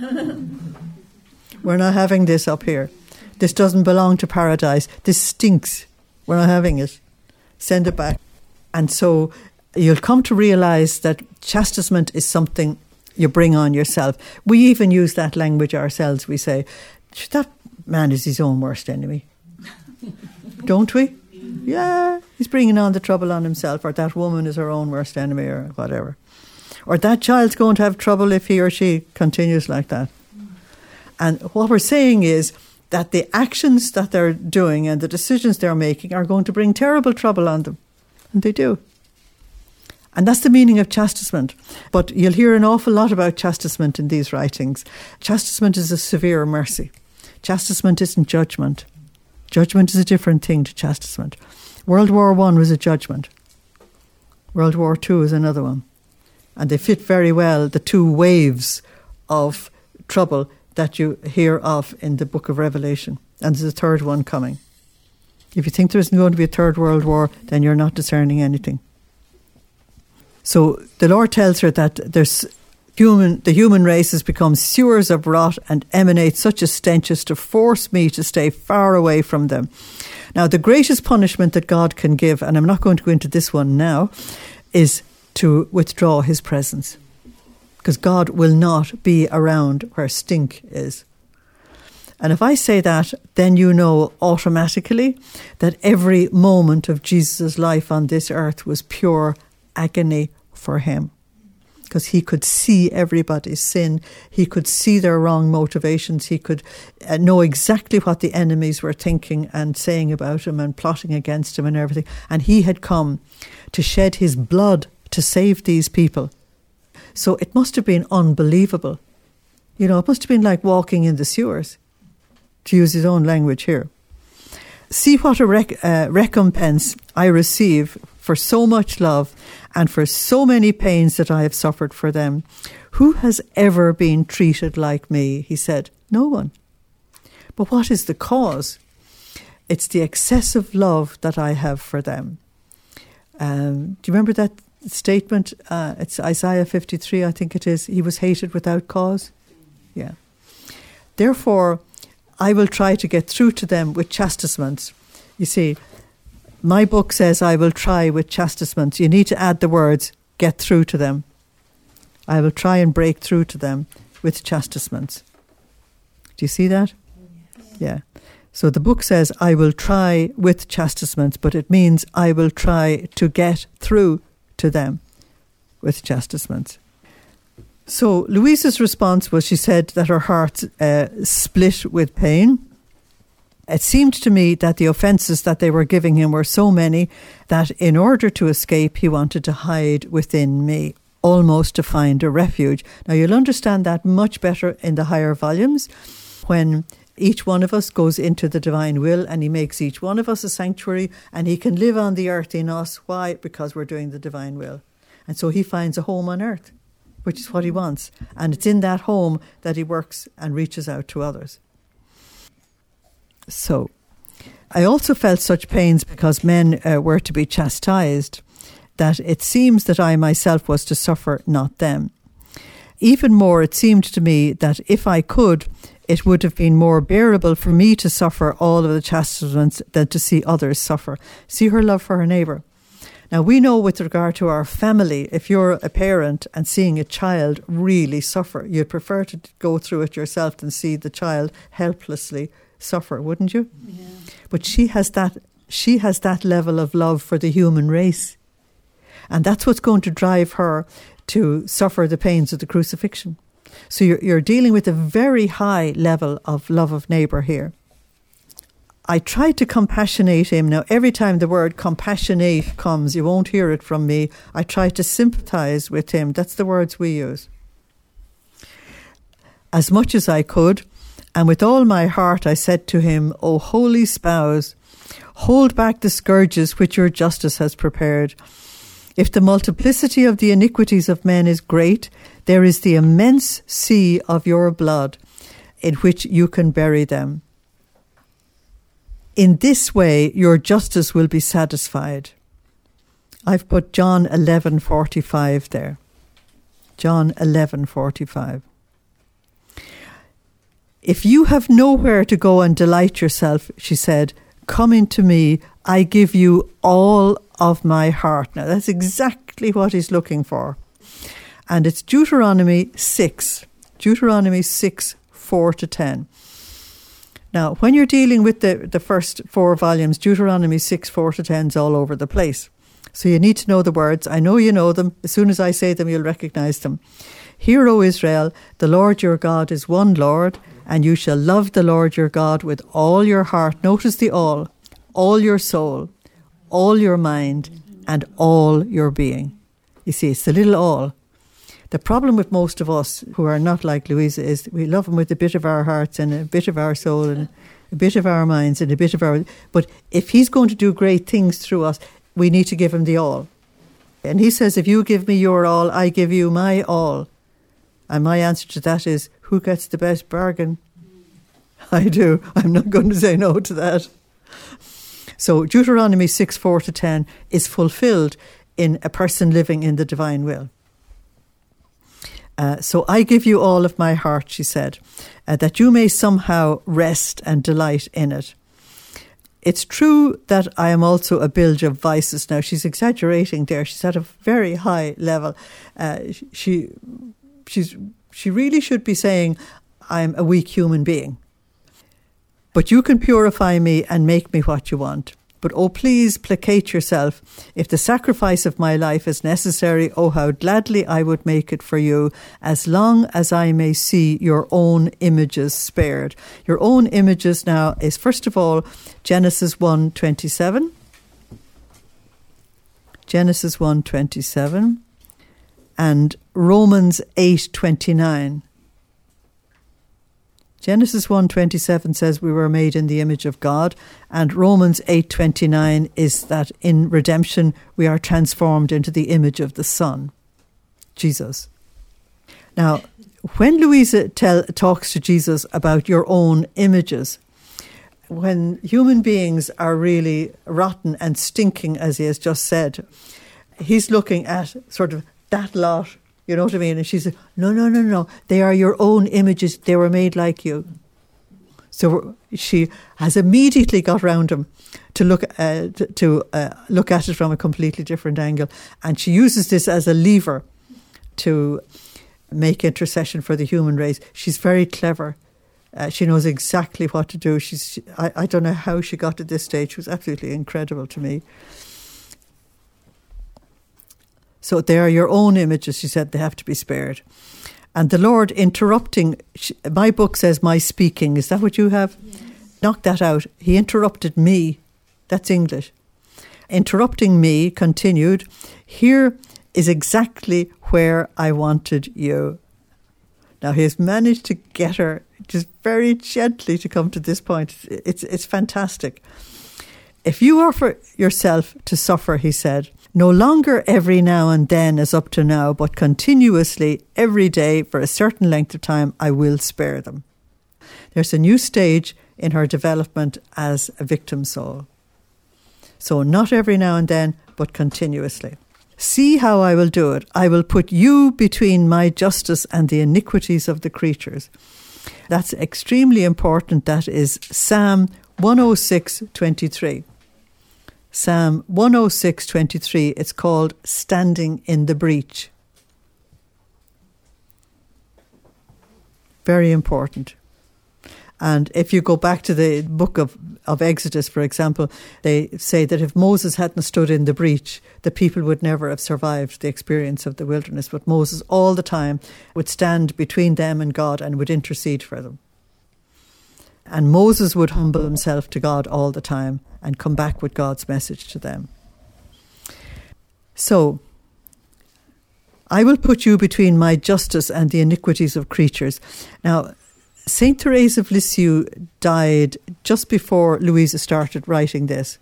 We're not having this up here. This doesn't belong to paradise. This stinks. We're not having it. Send it back. And so you'll come to realise that chastisement is something you bring on yourself. We even use that language ourselves. We say, that man is his own worst enemy. Don't we? Yeah, he's bringing on the trouble on himself, or that woman is her own worst enemy, or whatever. Or that child's going to have trouble if he or she continues like that. And what we're saying is that the actions that they're doing and the decisions they're making are going to bring terrible trouble on them. And they do. And that's the meaning of chastisement. But you'll hear an awful lot about chastisement in these writings. Chastisement is a severe mercy. Chastisement isn't judgment. Judgment is a different thing to chastisement. World War I was a judgment. World War II is another one. And they fit very well the two waves of trouble that you hear of in the book of Revelation. And there's a third one coming. If you think there isn't going to be a third world war, then you're not discerning anything. So the Lord tells her that the human race has become sewers of rot and emanate such a stench as to force me to stay far away from them. Now, the greatest punishment that God can give, and I'm not going to go into this one now, is to withdraw his presence. Because God will not be around where stink is. And if I say that, then you know automatically that every moment of Jesus' life on this earth was pure agony for him. Because he could see everybody's sin. He could see their wrong motivations. He could know exactly what the enemies were thinking and saying about him and plotting against him and everything. And he had come to shed his blood to save these people. So it must have been unbelievable. You know, it must have been like walking in the sewers, to use his own language here. See what a recompense I receive for so much love and for so many pains that I have suffered for them. Who has ever been treated like me? He said, no one. But what is the cause? It's the excessive love that I have for them. Do you remember that statement? It's Isaiah 53, I think it is. He was hated without cause. Yeah. Therefore, I will try to get through to them with chastisements. You see, my book says I will try with chastisements. You need to add the words, get through to them. I will try and break through to them with chastisements. Do you see that? Yeah. So the book says I will try with chastisements, but it means I will try to get through to them with chastisements. So Louisa's response was, she said that her heart split with pain. It seemed to me that the offences that they were giving him were so many that in order to escape, he wanted to hide within me, almost to find a refuge. Now, you'll understand that much better in the higher volumes when each one of us goes into the divine will and he makes each one of us a sanctuary and he can live on the earth in us. Why? Because we're doing the divine will. And so he finds a home on earth, which is what he wants. And it's in that home that he works and reaches out to others. So, I also felt such pains because men were to be chastised, that it seems that I myself was to suffer, not them. Even more, it seemed to me that if I could, it would have been more bearable for me to suffer all of the chastisements than to see others suffer. See her love for her neighbour. Now, we know with regard to our family, if you're a parent and seeing a child really suffer, you'd prefer to go through it yourself than see the child helplessly suffer, wouldn't you? Yeah. But she has that level of love for the human race. And that's what's going to drive her to suffer the pains of the crucifixion. So you're dealing with a very high level of love of neighbour here. I tried to compassionate him. Now, every time the word compassionate comes, you won't hear it from me. I tried to sympathise with him. That's the words we use. As much as I could, and with all my heart I said to him, O holy spouse, hold back the scourges which your justice has prepared. If the multiplicity of the iniquities of men is great, there is the immense sea of your blood in which you can bury them. In this way, your justice will be satisfied. I've put John 11:45 there. John 11:45. If you have nowhere to go and delight yourself, she said, come into me. I give you all of my heart. Now, that's exactly what he's looking for. And it's Deuteronomy 6. Deuteronomy 6, 4-10. Now, when you're dealing with the first 4 volumes, Deuteronomy 6, 4-10 is all over the place. So you need to know the words. I know you know them. As soon as I say them, you'll recognise them. Hear, O Israel, the Lord your God is one Lord, and you shall love the Lord your God with all your heart. Notice the all your soul, all your mind, and all your being. You see, it's the little all. The problem with most of us who are not like Louisa is we love him with a bit of our hearts and a bit of our soul and a bit of our minds and a bit of our... But if he's going to do great things through us, we need to give him the all. And he says, if you give me your all, I give you my all. And my answer to that is, who gets the best bargain? I do. I'm not going to say no to that. So Deuteronomy 6:4-10 is fulfilled in a person living in the divine will. So I give you all of my heart, she said, that you may somehow rest and delight in it. It's true that I am also a bilge of vices. Now, she's exaggerating there. She's at a very high level. She really should be saying, I'm a weak human being. But you can purify me and make me what you want. But oh, please placate yourself. If the sacrifice of my life is necessary, oh, how gladly I would make it for you, as long as I may see your own images spared. Your own images now is, first of all, Genesis 1:27. Genesis 1:27 and Romans 8:29. Genesis 1:27 says we were made in the image of God, and Romans 8:29 is that in redemption we are transformed into the image of the Son, Jesus. Now, when Louisa talks to Jesus about your own images, when human beings are really rotten and stinking, as he has just said, he's looking at sort of that lot. You know what I mean? And she said, no. They are your own images. They were made like you. So she has immediately got round him to look at it from a completely different angle. And she uses this as a lever to make intercession for the human race. She's very clever. She knows exactly what to do. I don't know how she got to this stage. She was absolutely incredible to me. So they are your own images, she said, they have to be spared. And the Lord interrupting, my book says my speaking. Is that what you have? Yes. Knock that out. He interrupted me. That's English. Interrupting me, continued, here is exactly where I wanted you. Now he has managed to get her just very gently to come to this point. It's fantastic. If you offer yourself to suffer, he said, no longer every now and then as up to now, but continuously every day for a certain length of time, I will spare them. There's a new stage in her development as a victim soul. So not every now and then, but continuously. See how I will do it. I will put you between my justice and the iniquities of the creatures. That's extremely important. That is Psalm 106:23. Psalm 106:23, it's called Standing in the Breach. Very important. And if you go back to the book of Exodus, for example, they say that if Moses hadn't stood in the breach, the people would never have survived the experience of the wilderness. But Moses all the time would stand between them and God and would intercede for them. And Moses would humble himself to God all the time and come back with God's message to them. So, I will put you between my justice and the iniquities of creatures. Now, Saint Therese of Lisieux died just before Louisa started writing this.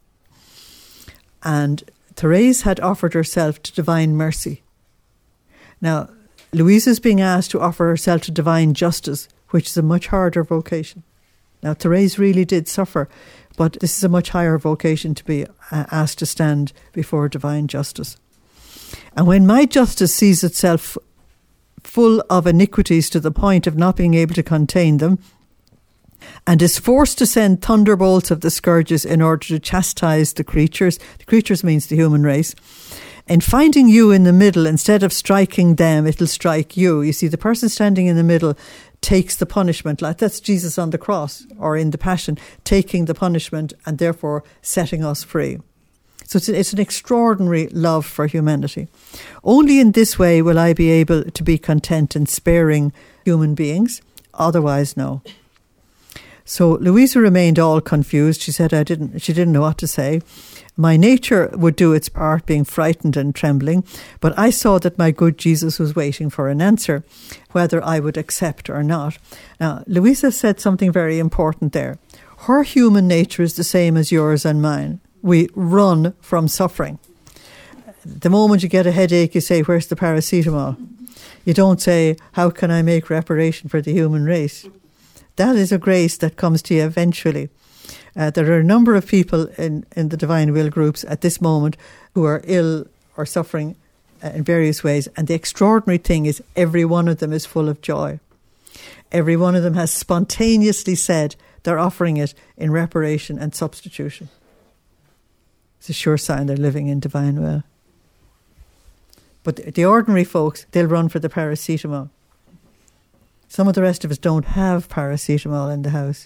And Therese had offered herself to divine mercy. Now, Louisa is being asked to offer herself to divine justice, which is a much harder vocation. Now, Therese really did suffer, but this is a much higher vocation to be asked to stand before divine justice. And when my justice sees itself full of iniquities to the point of not being able to contain them, and is forced to send thunderbolts of the scourges in order to chastise the creatures means the human race, in finding you in the middle, instead of striking them, it'll strike you. You see, the person standing in the middle takes the punishment, like that's Jesus on the cross or in the Passion, taking the punishment and therefore setting us free. So it's an extraordinary love for humanity. Only in this way will I be able to be content in sparing human beings. Otherwise, no. So Louisa remained all confused. She said she didn't know what to say. My nature would do its part, being frightened and trembling, but I saw that my good Jesus was waiting for an answer, whether I would accept or not. Now, Louisa said something very important there. Her human nature is the same as yours and mine. We run from suffering. The moment you get a headache, you say, where's the paracetamol? You don't say, how can I make reparation for the human race? That is a grace that comes to you eventually. There are a number of people in the Divine Will groups at this moment who are ill or suffering in various ways. And the extraordinary thing is every one of them is full of joy. Every one of them has spontaneously said they're offering it in reparation and substitution. It's a sure sign they're living in Divine Will. But the ordinary folks, they'll run for the paracetamol. Some of the rest of us don't have paracetamol in the house.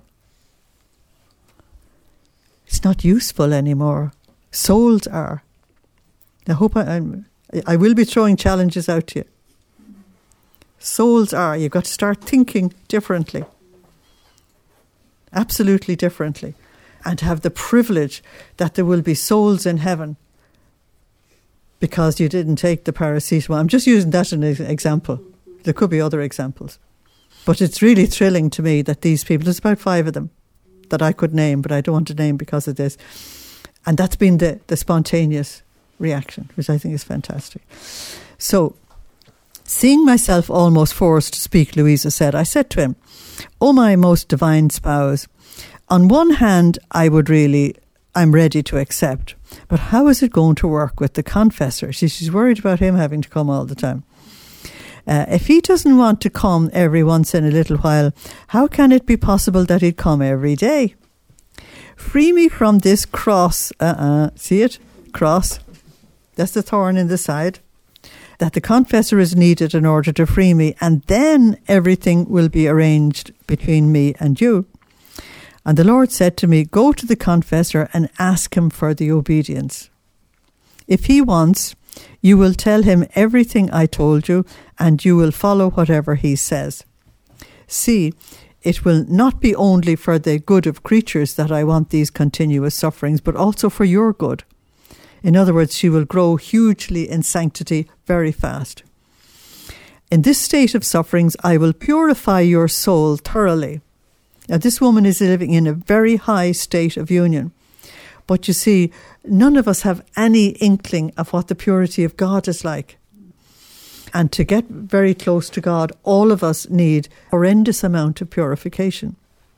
It's not useful anymore. Souls are. I hope I will be throwing challenges out to you. Souls are. You've got to start thinking differently. Absolutely differently. And have the privilege that there will be souls in heaven because you didn't take the paracetamol. I'm just using that as an example. There could be other examples. But it's really thrilling to me that these people, there's about 5 of them that I could name, but I don't want to name because of this. And that's been the spontaneous reaction, which I think is fantastic. So, seeing myself almost forced to speak, Louisa said, I said to him, "O my most divine spouse, on one hand, I'm ready to accept, but how is it going to work with the confessor?" She's worried about him having to come all the time. If he doesn't want to come every once in a little while, how can it be possible that he'd come every day? Free me from this cross. See it? Cross. That's the thorn in the side. That the confessor is needed in order to free me, and then everything will be arranged between me and you. And the Lord said to me, go to the confessor and ask him for the obedience. If he wants, you will tell him everything I told you, and you will follow whatever he says. See, it will not be only for the good of creatures that I want these continuous sufferings, but also for your good. In other words, she will grow hugely in sanctity very fast. In this state of sufferings, I will purify your soul thoroughly. Now, this woman is living in a very high state of union. But you see, none of us have any inkling of what the purity of God is like. And to get very close to God, all of us need a horrendous amount of purification.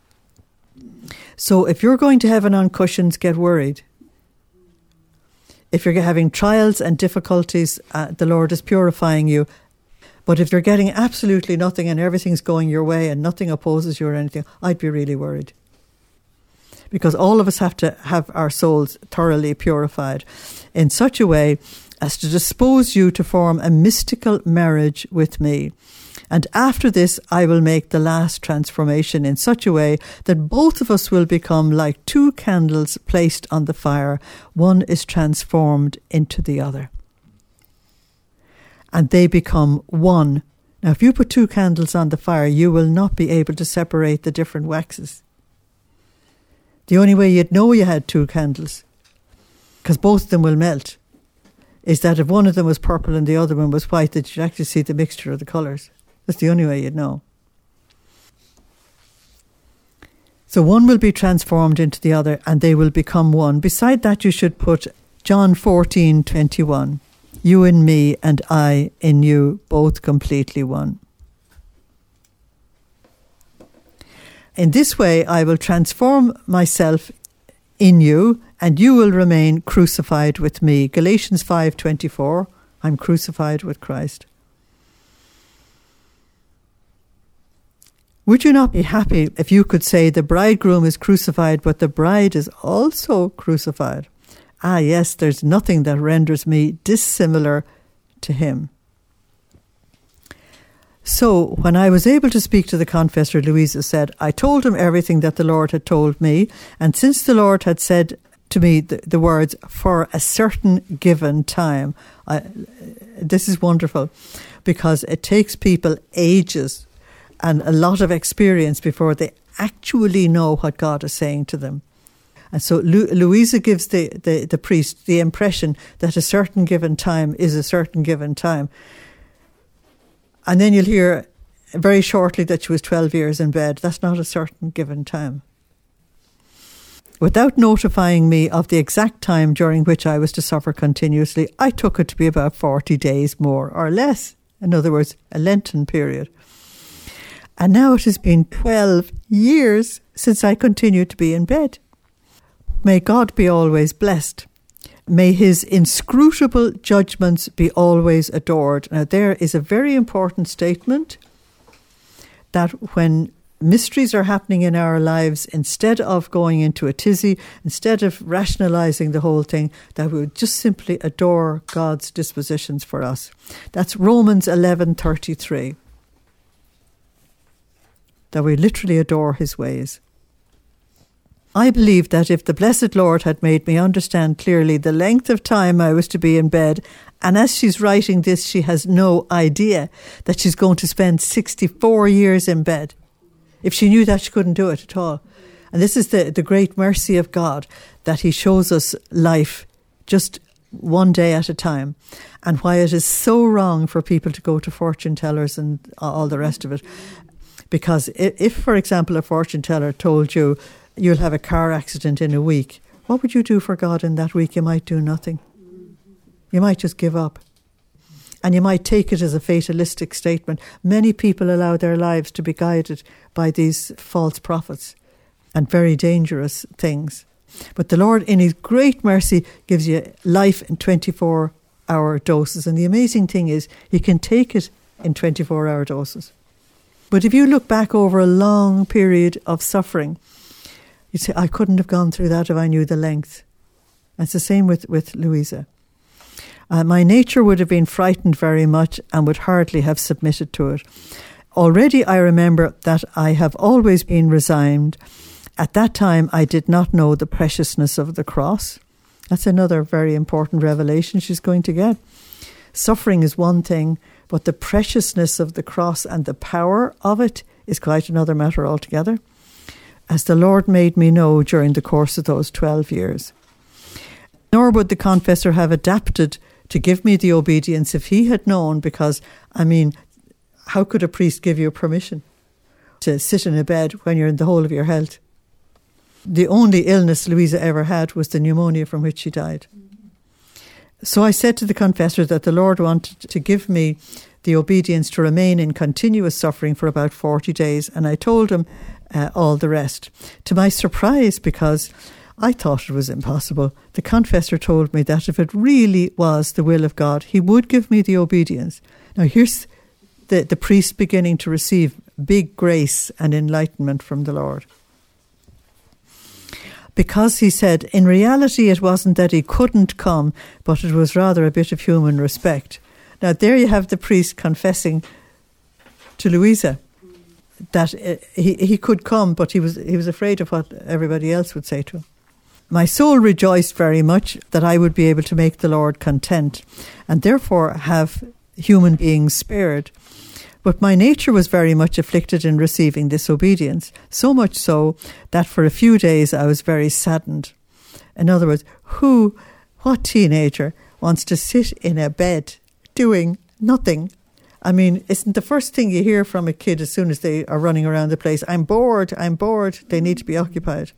So if you're going to heaven on cushions, get worried. If you're having trials and difficulties, the Lord is purifying you. But if you're getting absolutely nothing and everything's going your way and nothing opposes you or anything, I'd be really worried. Because all of us have to have our souls thoroughly purified in such a way as to dispose you to form a mystical marriage with me. And after this, I will make the last transformation in such a way that both of us will become like 2 candles placed on the fire. One is transformed into the other. And they become one. Now, if you put 2 candles on the fire, you will not be able to separate the different waxes. The only way you'd know you had 2 candles, because both of them will melt, is that if one of them was purple and the other one was white, that you'd actually see the mixture of the colours. That's the only way you'd know. So one will be transformed into the other and they will become one. Beside that, you should put John 14:21. You in me and I in you, both completely one. In this way, I will transform myself in you, and you will remain crucified with me. Galatians 5:24, I'm crucified with Christ. Would you not be happy if you could say the bridegroom is crucified, but the bride is also crucified? Ah, yes, there's nothing that renders me dissimilar to him. So, when I was able to speak to the confessor, Louisa said, I told him everything that the Lord had told me, and since the Lord had said to me the words, for a certain given time, this is wonderful, because it takes people ages and a lot of experience before they actually know what God is saying to them. And so Louisa gives the priest the impression that a certain given time is a certain given time. And then you'll hear very shortly that she was 12 years in bed. That's not a certain given time. Without notifying me of the exact time during which I was to suffer continuously, I took it to be about 40 days more or less. In other words, a Lenten period. And now it has been 12 years since I continue to be in bed. May God be always blessed. May his inscrutable judgments be always adored. Now there is a very important statement that when mysteries are happening in our lives, instead of going into a tizzy, instead of rationalising the whole thing, that we would just simply adore God's dispositions for us. That's Romans 11:33. That we literally adore his ways. I believe that if the blessed Lord had made me understand clearly the length of time I was to be in bed, and as she's writing this, she has no idea that she's going to spend 64 years in bed. If she knew that, she couldn't do it at all. And this is the great mercy of God, that he shows us life just one day at a time, and why it is so wrong for people to go to fortune tellers and all the rest of it. Because if, for example, a fortune teller told you you'll have a car accident in a week, what would you do for God in that week? You might do nothing. You might just give up. And you might take it as a fatalistic statement. Many people allow their lives to be guided by these false prophets and very dangerous things. But the Lord, in his great mercy, gives you life in 24-hour doses. And the amazing thing is, he can take it in 24-hour doses. But if you look back over a long period of suffering, you say, I couldn't have gone through that if I knew the length. And it's the same with Louisa. My nature would have been frightened very much and would hardly have submitted to it. Already I remember that I have always been resigned. At that time I did not know the preciousness of the cross. That's another very important revelation she's going to get. Suffering is one thing, but the preciousness of the cross and the power of it is quite another matter altogether, as the Lord made me know during the course of those 12 years. Nor would the confessor have adapted to give me the obedience if he had known, because, how could a priest give you permission to sit in a bed when you're in the whole of your health? The only illness Louisa ever had was the pneumonia from which she died. So I said to the confessor that the Lord wanted to give me the obedience to remain in continuous suffering for about 40 days, and I told him all the rest. To my surprise, because I thought it was impossible, the confessor told me that if it really was the will of God, he would give me the obedience. Now here's the priest beginning to receive big grace and enlightenment from the Lord. Because he said, in reality it wasn't that he couldn't come, but it was rather a bit of human respect. Now there you have the priest confessing to Louisa that he could come, but he was afraid of what everybody else would say to him. My soul rejoiced very much that I would be able to make the Lord content, and therefore have human beings spared. But my nature was very much afflicted in receiving this obedience, so much so that for a few days I was very saddened. In other words, what teenager wants to sit in a bed doing nothing? Isn't the first thing you hear from a kid as soon as they are running around the place, I'm bored, they need to be occupied.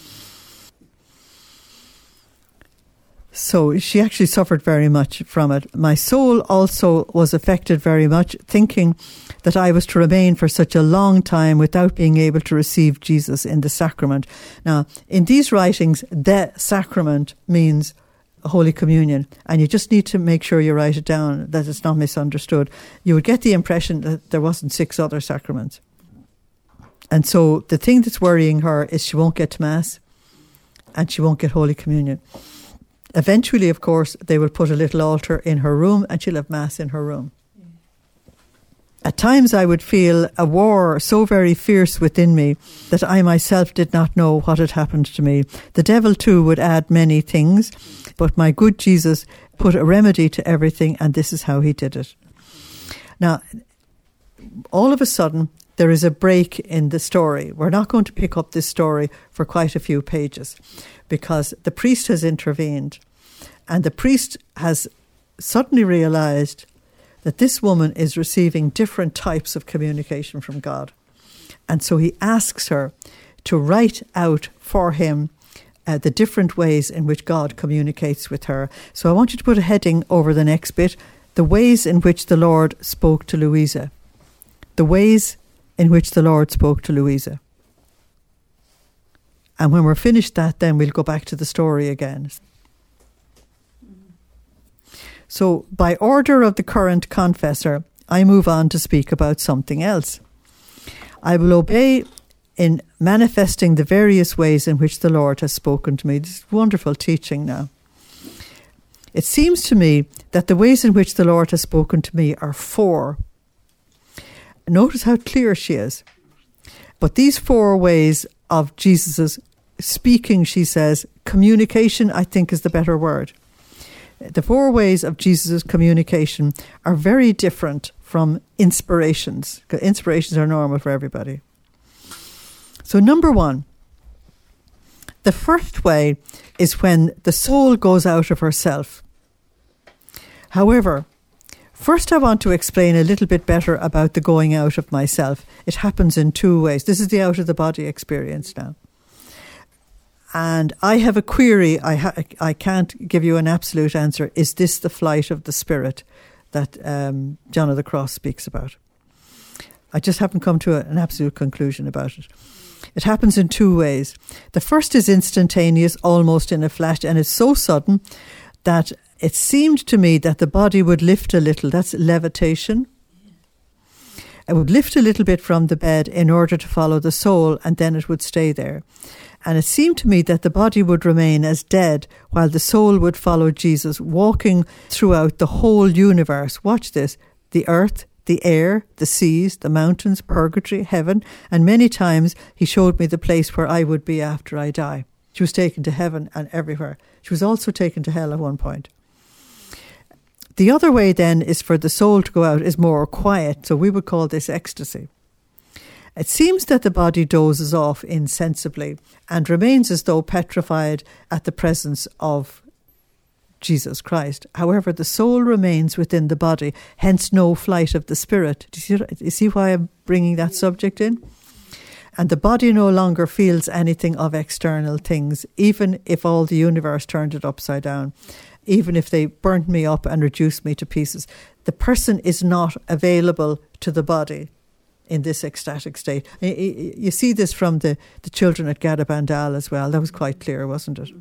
So she actually suffered very much from it. My soul also was affected very much, thinking that I was to remain for such a long time without being able to receive Jesus in the sacrament. Now, in these writings, the sacrament means Holy Communion, and you just need to make sure you write it down, that it's not misunderstood. You would get the impression that there wasn't 6 other sacraments. And so the thing that's worrying her is she won't get to Mass and she won't get Holy Communion. Eventually, of course, they will put a little altar in her room and she'll have Mass in her room. At times I would feel a war so very fierce within me that I myself did not know what had happened to me. The devil too would add many things, but my good Jesus put a remedy to everything, and this is how he did it. Now, all of a sudden, there is a break in the story. We're not going to pick up this story for quite a few pages, because the priest has intervened, and the priest has suddenly realised that this woman is receiving different types of communication from God. And so he asks her to write out for him the different ways in which God communicates with her. So I want you to put a heading over the next bit, the ways in which the Lord spoke to Louisa. The ways in which the Lord spoke to Louisa. And when we're finished that, then we'll go back to the story again. So, by order of the current confessor, I move on to speak about something else. I will obey in manifesting the various ways in which the Lord has spoken to me. This is wonderful teaching now. It seems to me that the ways in which the Lord has spoken to me are 4. Notice how clear she is. But these 4 ways of Jesus' speaking, she says, communication, I think, is the better word. The 4 ways of Jesus' communication are very different from inspirations. Inspirations are normal for everybody. So number 1, the first way is when the soul goes out of herself. However, first I want to explain a little bit better about the going out of myself. It happens in 2 ways. This is the out of the body experience now. And I have a query. I can't give you an absolute answer. Is this the flight of the spirit that John of the Cross speaks about? I just haven't come to an absolute conclusion about it. It happens in 2 ways. The first is instantaneous, almost in a flash, and it's so sudden that it seemed to me that the body would lift a little. That's levitation. It would lift a little bit from the bed in order to follow the soul, and then it would stay there. And it seemed to me that the body would remain as dead while the soul would follow Jesus, walking throughout the whole universe. Watch this. The earth, the air, the seas, the mountains, purgatory, heaven. And many times he showed me the place where I would be after I die. She was taken to heaven and everywhere. She was also taken to hell at one point. The other way then is for the soul to go out is more quiet. So we would call this ecstasy. It seems that the body dozes off insensibly and remains as though petrified at the presence of Jesus Christ. However, the soul remains within the body, hence no flight of the spirit. Do you see why I'm bringing that subject in? And the body no longer feels anything of external things, even if all the universe turned it upside down, even if they burnt me up and reduced me to pieces. The person is not available to the body in this ecstatic state. You see this from the children at Garabandal as well. That was quite clear, wasn't it?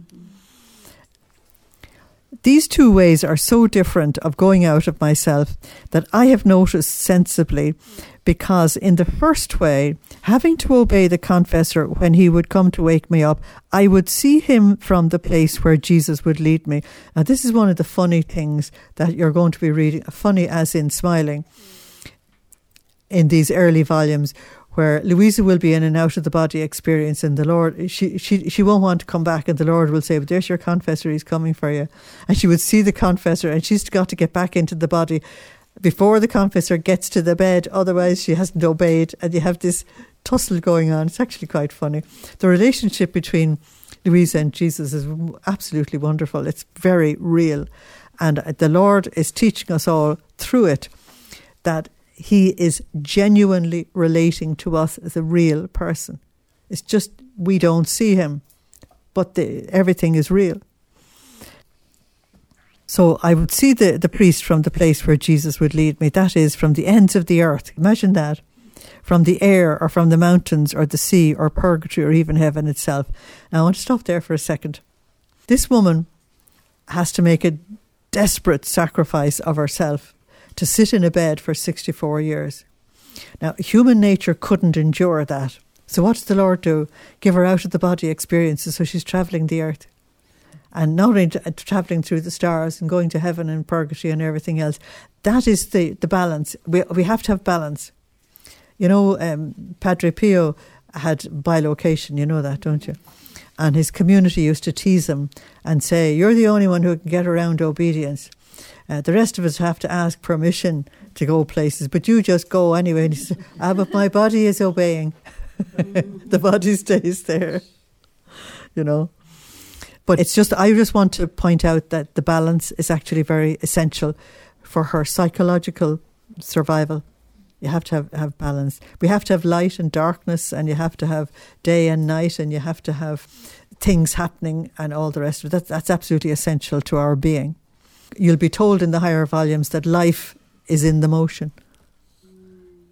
These 2 ways are so different of going out of myself that I have noticed sensibly, because in the first way, having to obey the confessor when he would come to wake me up, I would see him from the place where Jesus would lead me. Now, this is one of the funny things that you're going to be reading, funny as in smiling, in these early volumes, where Louisa will be in an out-of-the-body experience, and the Lord, she won't want to come back, and the Lord will say, but there's your confessor, he's coming for you. And she would see the confessor, and she's got to get back into the body before the confessor gets to the bed, otherwise she hasn't obeyed, and you have this tussle going on. It's actually quite funny. The relationship between Louisa and Jesus is absolutely wonderful. It's very real. And the Lord is teaching us all through it that he is genuinely relating to us as a real person. It's just we don't see him, but everything is real. So I would see the priest from the place where Jesus would lead me. That is, from the ends of the earth. Imagine that. From the air or from the mountains or the sea or purgatory or even heaven itself. Now I want to stop there for a second. This woman has to make a desperate sacrifice of herself to sit in a bed for 64 years. Now, human nature couldn't endure that. So what does the Lord do? Give her out-of-the-body experiences, so she's travelling the earth. And not only travelling through the stars and going to heaven and purgatory and everything else. That is the balance. We have to have balance. You know, Padre Pio had bilocation, you know that, don't you? And his community used to tease him and say, you're the only one who can get around obedience. The rest of us have to ask permission to go places, but you just go anyway. And he said, but my body is obeying. The body stays there, you know. But I just want to point out that the balance is actually very essential for her psychological survival. You have to have balance. We have to have light and darkness, and you have to have day and night, and you have to have things happening and all the rest of it. That's absolutely essential to our being. You'll be told in the higher volumes that life is in the motion.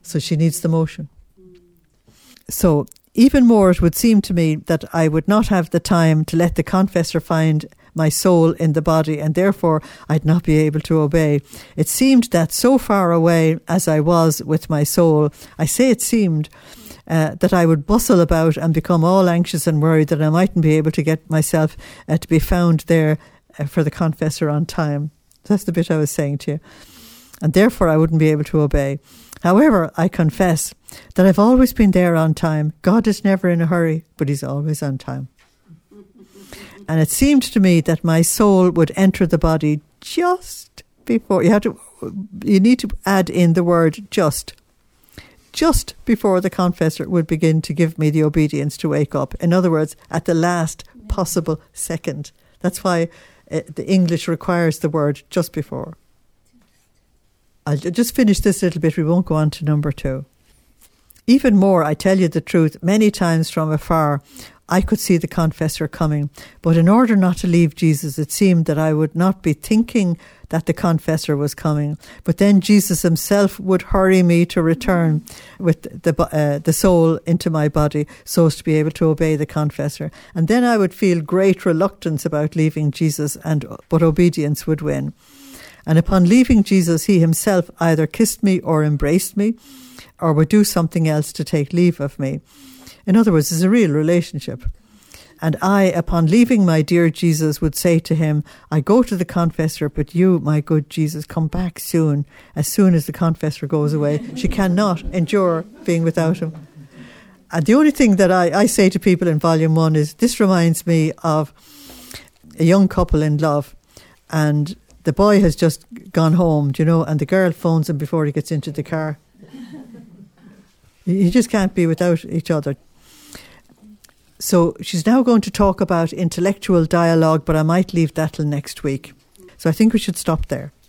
So she needs the motion. So even more, it would seem to me that I would not have the time to let the confessor find my soul in the body, and therefore I'd not be able to obey. It seemed that so far away as I was with my soul, I say it seemed, that I would bustle about and become all anxious and worried that I mightn't be able to get myself to be found there for the confessor on time. That's the bit I was saying to you. And therefore I wouldn't be able to obey. However, I confess that I've always been there on time. God is never in a hurry, but he's always on time. And it seemed to me that my soul would enter the body just before. You need to add in the word just before the confessor would begin to give me the obedience to wake up. In other words, at the last possible second. That's why the English requires the word just before. I'll just finish this little bit. We won't go on to number 2. Even more, I tell you the truth, many times from afar, I could see the confessor coming. But in order not to leave Jesus, it seemed that I would not be thinking that the confessor was coming. But then Jesus himself would hurry me to return with the soul into my body so as to be able to obey the confessor. And then I would feel great reluctance about leaving Jesus, but obedience would win. And upon leaving Jesus, he himself either kissed me or embraced me, or would do something else to take leave of me. In other words, it's a real relationship. And I, upon leaving my dear Jesus, would say to him, I go to the confessor, but you, my good Jesus, come back soon as the confessor goes away. She cannot endure being without him. And the only thing that I say to people in Volume 1 is, this reminds me of a young couple in love, and the boy has just gone home, and the girl phones him before he gets into the car. You just can't be without each other. So she's now going to talk about intellectual dialogue, but I might leave that till next week. So I think we should stop there.